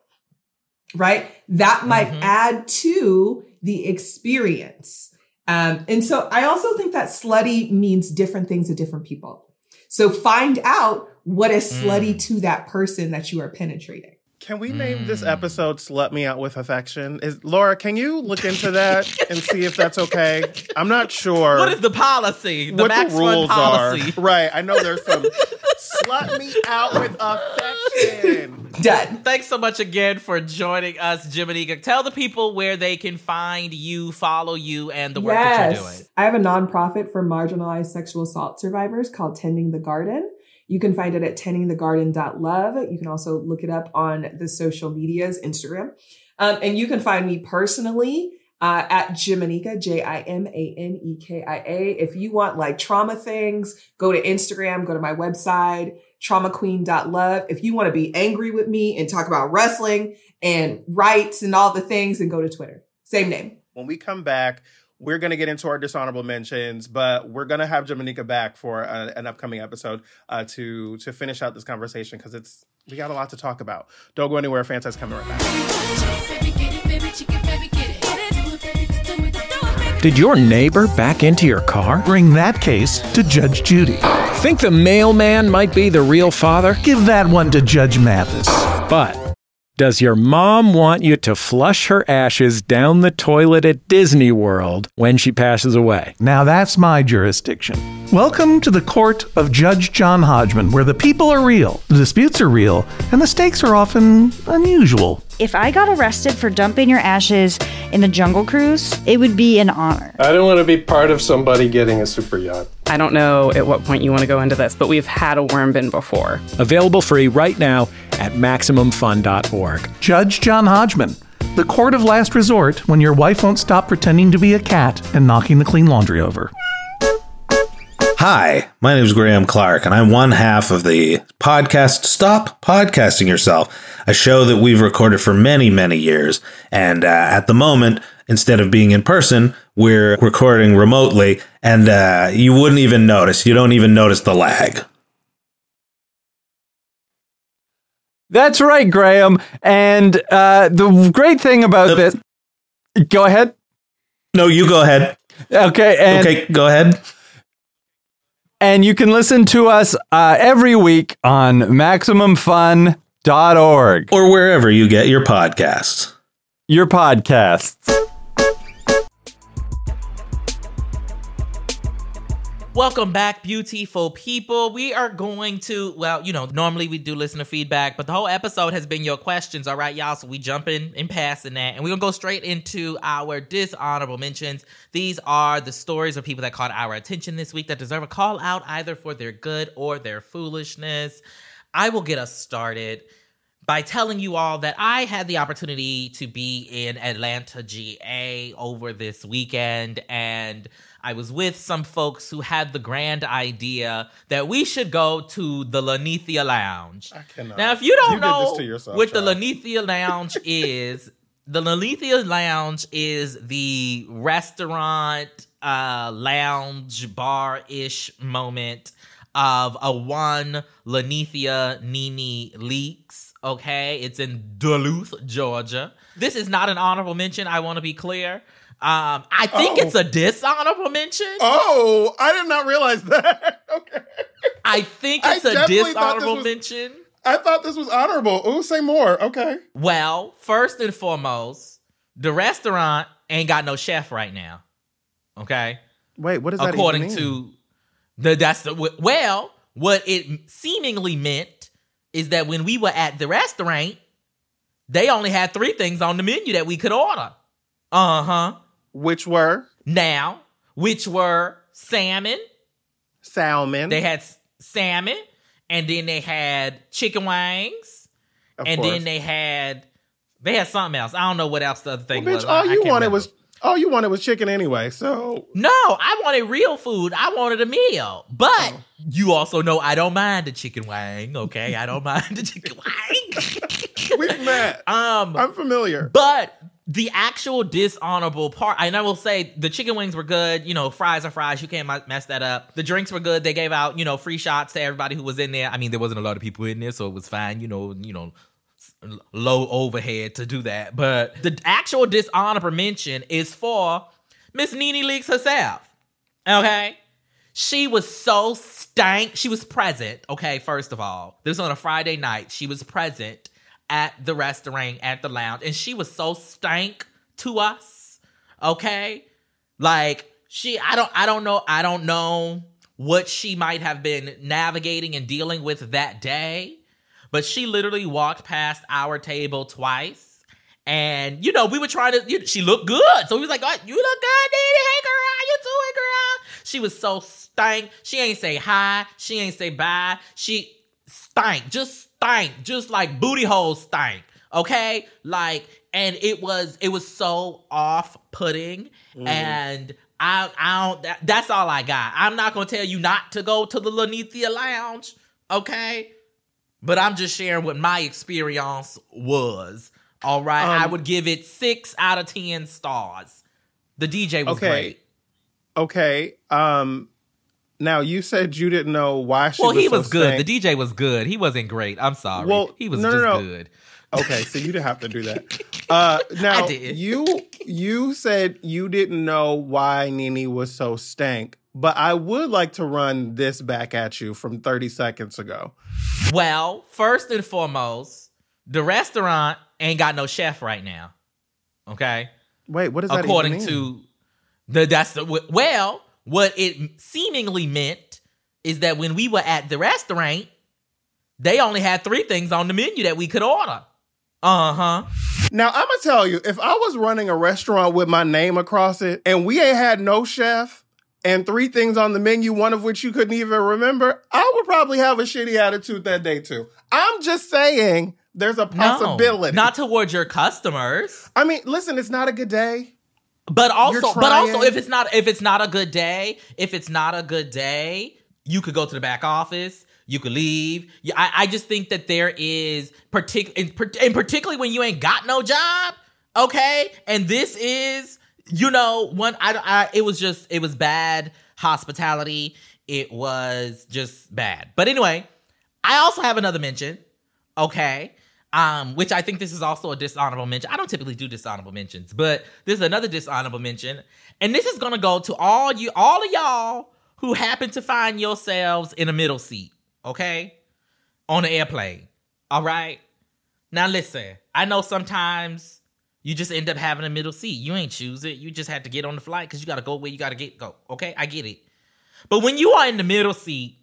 right? That might Mhm. add to the experience. Um, and so I also think that slutty means different things to different people. So find out what is slutty Mm. to that person that you are penetrating. Can we name this Mm. episode "Slut Me Out with Affection"? Is Laura? Can you look into that and see if that's okay? I'm not sure. What is the policy? The what Max the Fun rules policy. are? Right. I know there's some "Slut Me Out with Affection." Done. Thanks so much again for joining us, Jiminica. Tell the people where they can find you, follow you, and the work that you're doing. I have a nonprofit for marginalized sexual assault survivors called Tending the Garden. You can find it at tending the garden dot love. You can also look it up on the social medias, Instagram. Um, and you can find me personally uh, at Jiminica, J I M A N E K I A. If you want like trauma things, go to Instagram, go to my website, trauma queen dot love. If you want to be angry with me and talk about wrestling and rights and all the things, then go to Twitter. Same name. When we come back, we're going to get into our dishonorable mentions, but we're going to have Jiminica back for a, an upcoming episode uh, to to finish out this conversation because it's we got a lot to talk about. Don't go anywhere. Fanta's coming right back. Did your neighbor back into your car? Bring that case to Judge Judy. Think the mailman might be the real father? Give that one to Judge Mathis. But Does your mom want you to flush her ashes down the toilet at Disney World when she passes away? Now that's my jurisdiction. Welcome to the court of Judge John Hodgman, where the people are real, the disputes are real, and the stakes are often unusual. If I got arrested for dumping your ashes in the Jungle Cruise, it would be an honor. I don't want to be part of somebody getting a super yacht. I don't know at what point you want to go into this, but we've had a worm bin before. Available free right now at Maximum Fun dot org. Judge John Hodgman, the court of last resort when your wife won't stop pretending to be a cat and knocking the clean laundry over. Hi, my name is Graham Clark, and I'm one half of the podcast Stop Podcasting Yourself, a show that we've recorded for many, many years. And uh, at the moment, instead of being in person, we're recording remotely, and uh, you wouldn't even notice. You don't even notice the lag. That's right, Graham. And uh, the great thing about the, this... Go ahead. No, you go ahead. Okay. And, okay, go ahead. And you can listen to us uh, every week on Maximum Fun dot org. Or wherever you get your podcasts. Your podcasts. Welcome back, beautiful people. We are going to, well, you know, normally we do listen to feedback, but the whole episode has been your questions, all right, y'all? So we jump in and passing that, and we're going to go straight into our dishonorable mentions. These are the stories of people that caught our attention this week that deserve a call out either for their good or their foolishness. I will get us started by telling you all that I had the opportunity to be in Atlanta, G A over this weekend, and I was with some folks who had the grand idea that we should go to the Lanithia Lounge. I cannot. Now, if you don't you know yourself, what child. the Lanithia Lounge is, the Lanithia Lounge is the restaurant, uh, lounge, bar-ish moment of a one Lanithia Nene Leaks. Okay, it's in Duluth, Georgia. This is not an honorable mention. I want to be clear. Um, I think Oh. it's a dishonorable mention. Oh, I did not realize that. Okay. I think I it's a definitely thought this dishonorable was- mention. I thought this was honorable. Oh, say more. Okay. Well, first and foremost, the restaurant ain't got no chef right now. Okay, Wait, what does that according even mean? to the that's the well, what it seemingly meant is that when we were at the restaurant, they only had three things on the menu that we could order. Uh huh. Which were? Now, which were salmon. Salmon. They had s- salmon, and then they had chicken wings, Of and course. then they had they had something else. I don't know what else the other thing Well, was. bitch, I- all I you can't wanted remember. was all you wanted was chicken anyway. So No, I wanted real food. I wanted a meal. But Oh. you also know I don't mind the chicken wing, okay? I don't mind the chicken wing. we've met. um, I'm familiar. But the actual dishonorable part, and I will say the chicken wings were good. You know, fries are fries. You can't m- mess that up. The drinks were good. They gave out, you know, free shots to everybody who was in there. I mean, there wasn't a lot of people in there, so it was fine. You know, you know, low overhead to do that. But the actual dishonorable mention is for Miss Nene Leakes herself. Okay? She was so stank. She was present. Okay, first of all, this was on a Friday night. She was present at the restaurant, at the lounge, and she was so stank to us. Okay? Like, she, I don't, I don't know, I don't know what she might have been navigating and dealing with that day. But she literally walked past our table twice. And, you know, we were trying to, you, she looked good. So we was like, oh, you look good, Nene. Hey, girl, how you doing, girl? She was so stank. She ain't say hi. She ain't say bye. She stank. Just stank. Just like booty hole stank. Okay? Like, and it was, it was so off-putting. Mm. And I, I don't, that, that's all I got. I'm not going to tell you not to go to the Lanithia Lounge. Okay? But I'm just sharing what my experience was. All right. Um, I would give it six out of ten stars. The D J was okay. great. Okay. Um, now, you said you didn't know why she well, was he so was good. stank. The D J was good. He wasn't great. I'm sorry. Well, he was no, just no, no. good. Okay, so you didn't have to do that. Uh, now, I did. you you said you didn't know why Nene was so stank, but I would like to run this back at you from thirty seconds ago. Well, first and foremost, The restaurant ain't got no chef right now. Okay? Wait, what does that According even mean? to the that's the well, what it seemingly meant is that when we were at the restaurant, they only had three things on the menu that we could order. Uh-huh. Now, I'm going to tell you, if I was running a restaurant with my name across it and we ain't had no chef and three things on the menu, one of which you couldn't even remember, I would probably have a shitty attitude that day too. I'm just saying there's a possibility. No, not towards your customers. I mean, listen, it's not a good day. But also, but also if it's not if it's not a good day, if it's not a good day, you could go to the back office. You could leave. I, I just think that there is, partic- and particularly when you ain't got no job, okay? And this is, you know, one, I, I, it was just, it was bad hospitality. It was just bad. But anyway, I also have another mention, okay? Um, which I think this is also a dishonorable mention. I don't typically do dishonorable mentions, but this is another dishonorable mention. And this is going to go to all you, all of y'all who happen to find yourselves in a middle seat. Okay? On the airplane. All right? Now listen, I know sometimes you just end up having a middle seat. You ain't choose it. You just had to get on the flight because you got to go where you got to get go. Okay? I get it. But when you are in the middle seat,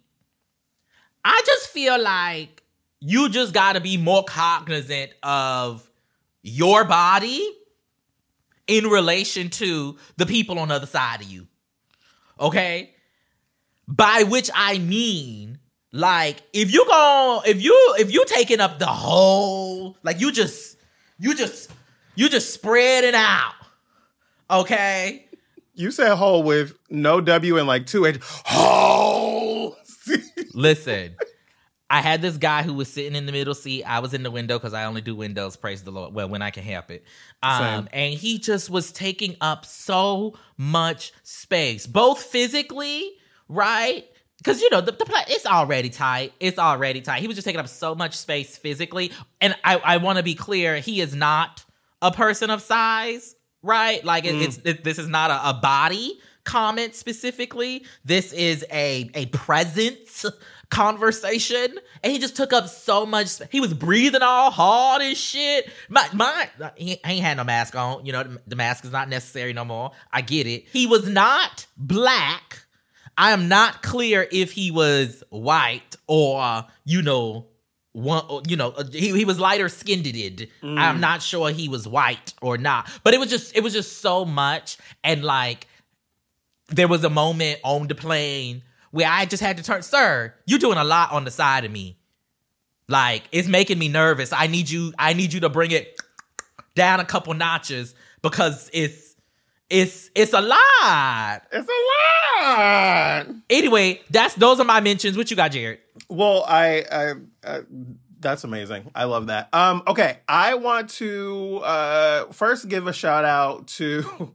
I just feel like you just got to be more cognizant of your body in relation to the people on the other side of you. Okay? By which I mean, like, if you go, if you, if you taking up the whole, like, you just, you just, you just spread it out, okay? You said whole with no W and like two H. Whole. Listen, I had this guy who was sitting in the middle seat. I was in the window because I only do windows, praise the Lord. Well, when I can help it. Um, and he just was taking up so much space, both physically, right? Because, you know, the, the play, it's already tight. It's already tight. He was just taking up so much space physically. And I, I want to be clear, he is not a person of size, right? Like, it, mm. it's it, this is not a, a body comment specifically. This is a, a presence conversation. And he just took up so much space. He was breathing all hard and shit. My, my, he ain't had no mask on. You know, the, the mask is not necessary no more. I get it. He was not black. I am not clear if he was white or, you know, one, you know, he, he was lighter skinned. Mm. I'm not sure he was white or not, but it was just, it was just so much. And like, there was a moment on the plane where I just had to turn, sir, you're doing a lot on the side of me. Like, it's making me nervous. I need you, I need you to bring it down a couple notches because it's, It's it's a lot. It's a lot. Anyway, that's those are my mentions. What you got, Jared? Well, I, I, I that's amazing. I love that. Um, okay, I want to uh, first give a shout out to.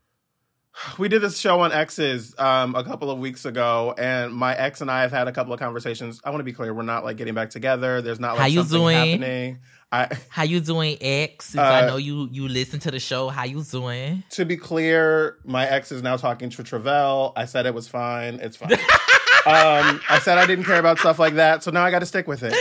We did this show on exes um, a couple of weeks ago, and my ex and I have had a couple of conversations. I want to be clear: we're not like getting back together. There's not like How you something doing? happening. I, How you doing, ex? Since uh, I know you you listen to the show. How you doing? To be clear, my ex is now talking to Travell. I said it was fine. It's fine. um, I said I didn't care about stuff like that, so now I got to stick with it.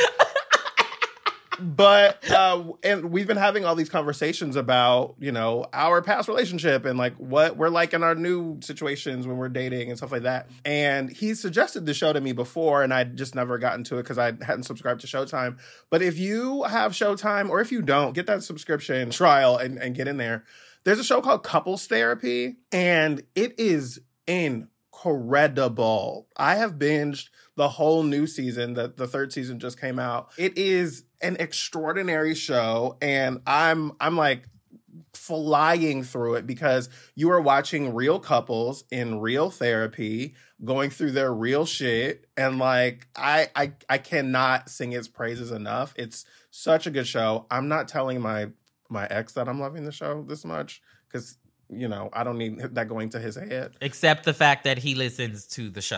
But, uh, and we've been having all these conversations about, you know, our past relationship and like what we're like in our new situations when we're dating and stuff like that. And he suggested the show to me before and I'd just never gotten to it because I hadn't subscribed to Showtime. But if you have Showtime or if you don't, get that subscription trial and, and get in there. There's a show called Couples Therapy and it is incredible. I have binged the whole new season. The, the third season just came out. It is an extraordinary show, and I'm I'm like flying through it because you are watching real couples in real therapy going through their real shit, and like I I I cannot sing its praises enough. It's such a good show. I'm not telling my my ex that I'm loving the show this much because, you know, I don't need that going to his head. Except the fact that he listens to the show.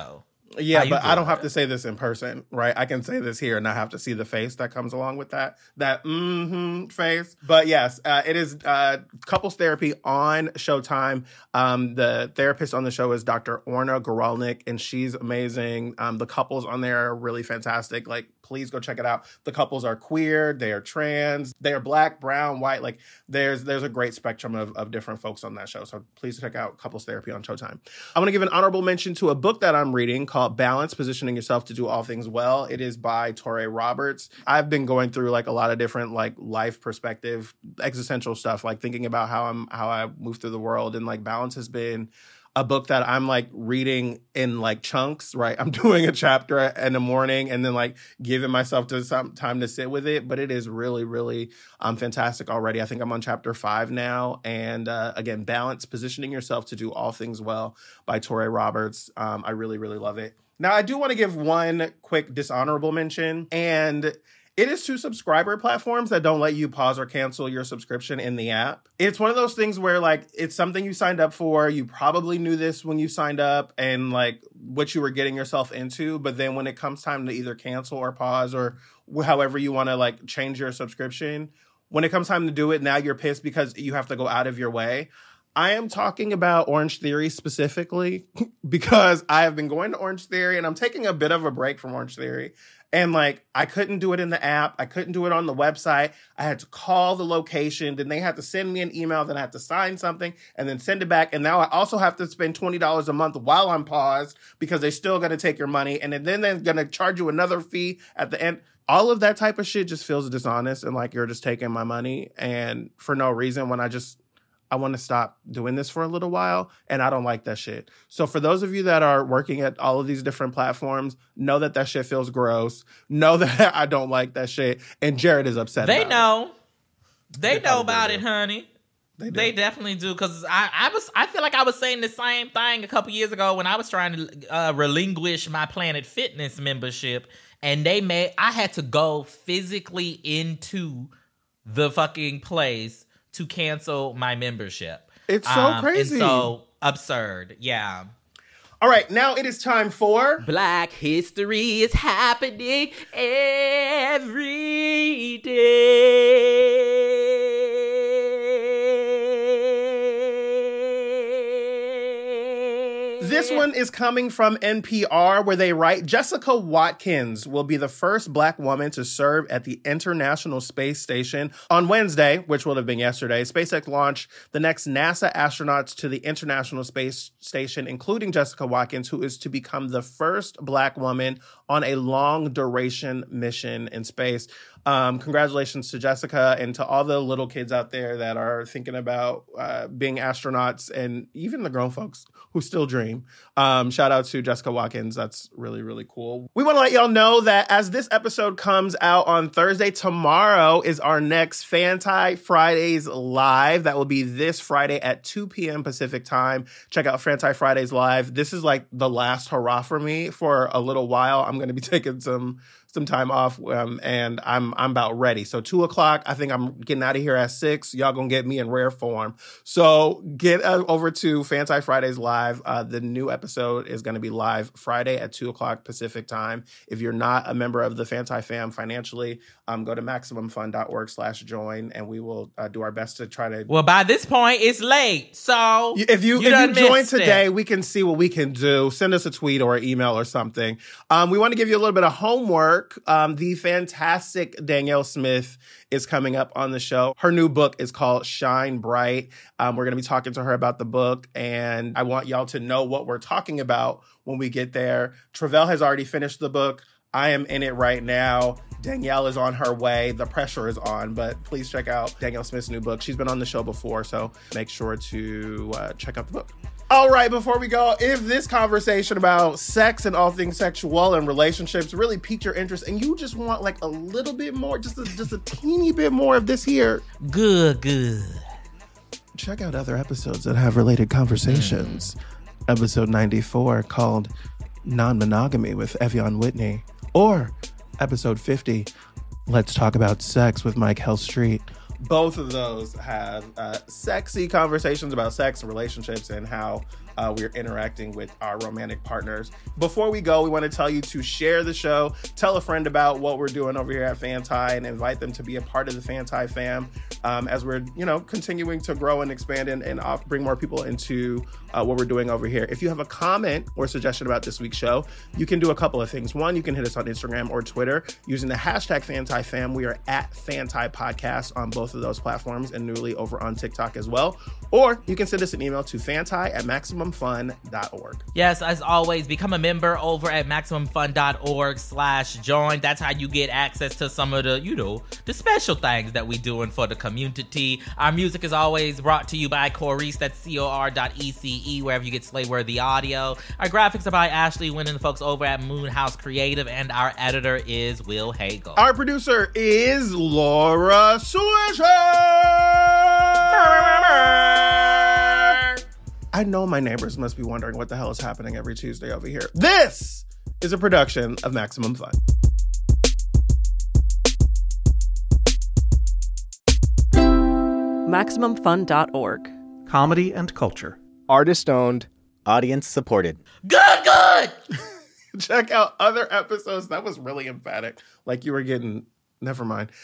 Yeah, How but you I don't doing? have to say this in person, right? I can say this here and not have to see the face that comes along with that. That mm-hmm face. But yes, uh, it is uh, couples therapy on Showtime. Um, the therapist on the show is Doctor Orna Goralnik, and she's amazing. Um, the couples on there are really fantastic. Like, please go check it out. The couples are queer, they are trans, they are black, brown, white. Like, there's there's a great spectrum of, of different folks on that show. So please check out Couples Therapy on Showtime. I want to give an honorable mention to a book that I'm reading called Balance, Positioning Yourself to Do All Things Well. It is by Torrey Roberts. I've been going through like a lot of different like life perspective, existential stuff, like thinking about how I'm how I move through the world, and like balance has been a book that I'm like reading in like chunks, right? I'm doing a chapter in the morning and then like giving myself to some time to sit with it. But it is really, really um, fantastic already. I think I'm on chapter five now. And uh, again, Balance, Positioning Yourself to Do All Things Well by Torrey Roberts. Um, I really, really love it. Now, I do want to give one quick dishonorable mention, and it is to subscriber platforms that don't let you pause or cancel your subscription in the app. It's one of those things where like it's something you signed up for. You probably knew this when you signed up and like what you were getting yourself into. But then when it comes time to either cancel or pause or however you want to like change your subscription, when it comes time to do it, now you're pissed because you have to go out of your way. I am talking about Orange Theory specifically because I have been going to Orange Theory and I'm taking a bit of a break from Orange Theory. And like, I couldn't do it in the app. I couldn't do it on the website. I had to call the location. Then they had to send me an email. Then I had to sign something and then send it back. And now I also have to spend twenty dollars a month while I'm paused because they're still going to take your money. And then they're going to charge you another fee at the end. All of that type of shit just feels dishonest and like you're just taking my money and for no reason when I just, I want to stop doing this for a little while, and I don't like that shit. So for those of you that are working at all of these different platforms, know that that shit feels gross. Know that I don't like that shit, and Jared is upset They about know. it. They, They know probably about do. it, honey. They, They definitely do, because I, I was I feel like I was saying the same thing a couple years ago when I was trying to uh, relinquish my Planet Fitness membership, and they made I had to go physically into the fucking place to cancel my membership. It's so um, crazy. And so absurd. Yeah. All right, now it is time for Black History is happening every day. This one is coming from N P R, where they write, Jessica Watkins will be the first Black woman to serve at the International Space Station. On Wednesday, which would have been yesterday, SpaceX launched the next NASA astronauts to the International Space Station, including Jessica Watkins, who is to become the first Black woman on a long-duration mission in space. Um, congratulations to Jessica and to all the little kids out there that are thinking about uh, being astronauts, and even the grown folks who still dream. Um, shout out to Jessica Watkins. That's really, really cool. We want to let y'all know that as this episode comes out on Thursday, tomorrow is our next Fanti Fridays Live. That will be this Friday at two p.m. Pacific time. Check out Fanti Fridays Live. This is like the last hurrah for me for a little while. I'm going to be taking some some time off, um, and I'm I'm about ready. So two o'clock, I think I'm getting out of here at six. Y'all gonna get me in rare form. So get uh, over to Fanti Fridays Live. Uh, the new episode is gonna be live Friday at two o'clock Pacific time. If you're not a member of the Fanti fam financially, um, go to MaximumFun.org slash join, and we will uh, do our best to try to. Well, by this point, it's late. So If you, you if done you join missed it. today, we can see what we can do. Send us a tweet or an email or something. Um, we want to give you a little bit of homework. Um, the fantastic Danielle Smith is coming up on the show. Her new book is called Shine Bright. Um, we're going to be talking to her about the book, and I want y'all to know what we're talking about when we get there. Travell has already finished the book. I am in it right now. Danielle is on her way. The pressure is on, but please check out Danielle Smith's new book. She's been on the show before, so make sure to uh, check out the book. All right, before we go, if this conversation about sex and all things sexual and relationships really piqued your interest and you just want like a little bit more, just a, just a teeny bit more of this here, good, good. check out other episodes that have related conversations. Mm. Episode ninety-four called Non-Monogamy with Evian Whitney, or episode fifty, Let's Talk About Sex with Mike Hellstreet. Both of those have uh, sexy conversations about sex and relationships and how uh, we're interacting with our romantic partners. Before we go, we want to tell you to share the show, tell a friend about what we're doing over here at Fanti, and invite them to be a part of the Fanti fam um, as we're, you know, continuing to grow and expand and, and off, bring more people into uh, what we're doing over here. If you have a comment or suggestion about this week's show, you can do a couple of things. One, you can hit us on Instagram or Twitter using the hashtag FantiFam. We are at Fanti Podcast on both of those platforms and newly over on TikTok as well. Or you can send us an email to fanti at maximum fun dot org. Yes, as always, become a member over at maximum fun dot org slash join. That's how you get access to some of the, you know, the special things that we doing for the community. Our music is always brought to you by Corece. That's C O R dot E C E, wherever you get Slayworthy audio. Our graphics are by Ashley Wynn and the folks over at Moonhouse Creative, and our editor is Will Hagel. Our producer is Laura Swisher. I know my neighbors must be wondering what the hell is happening every Tuesday over here. This is a production of Maximum Fun. maximum fun dot org. Comedy and culture. Artist owned. Audience supported. Good, good! Check out other episodes. That was really emphatic. Like you were getting, never mind.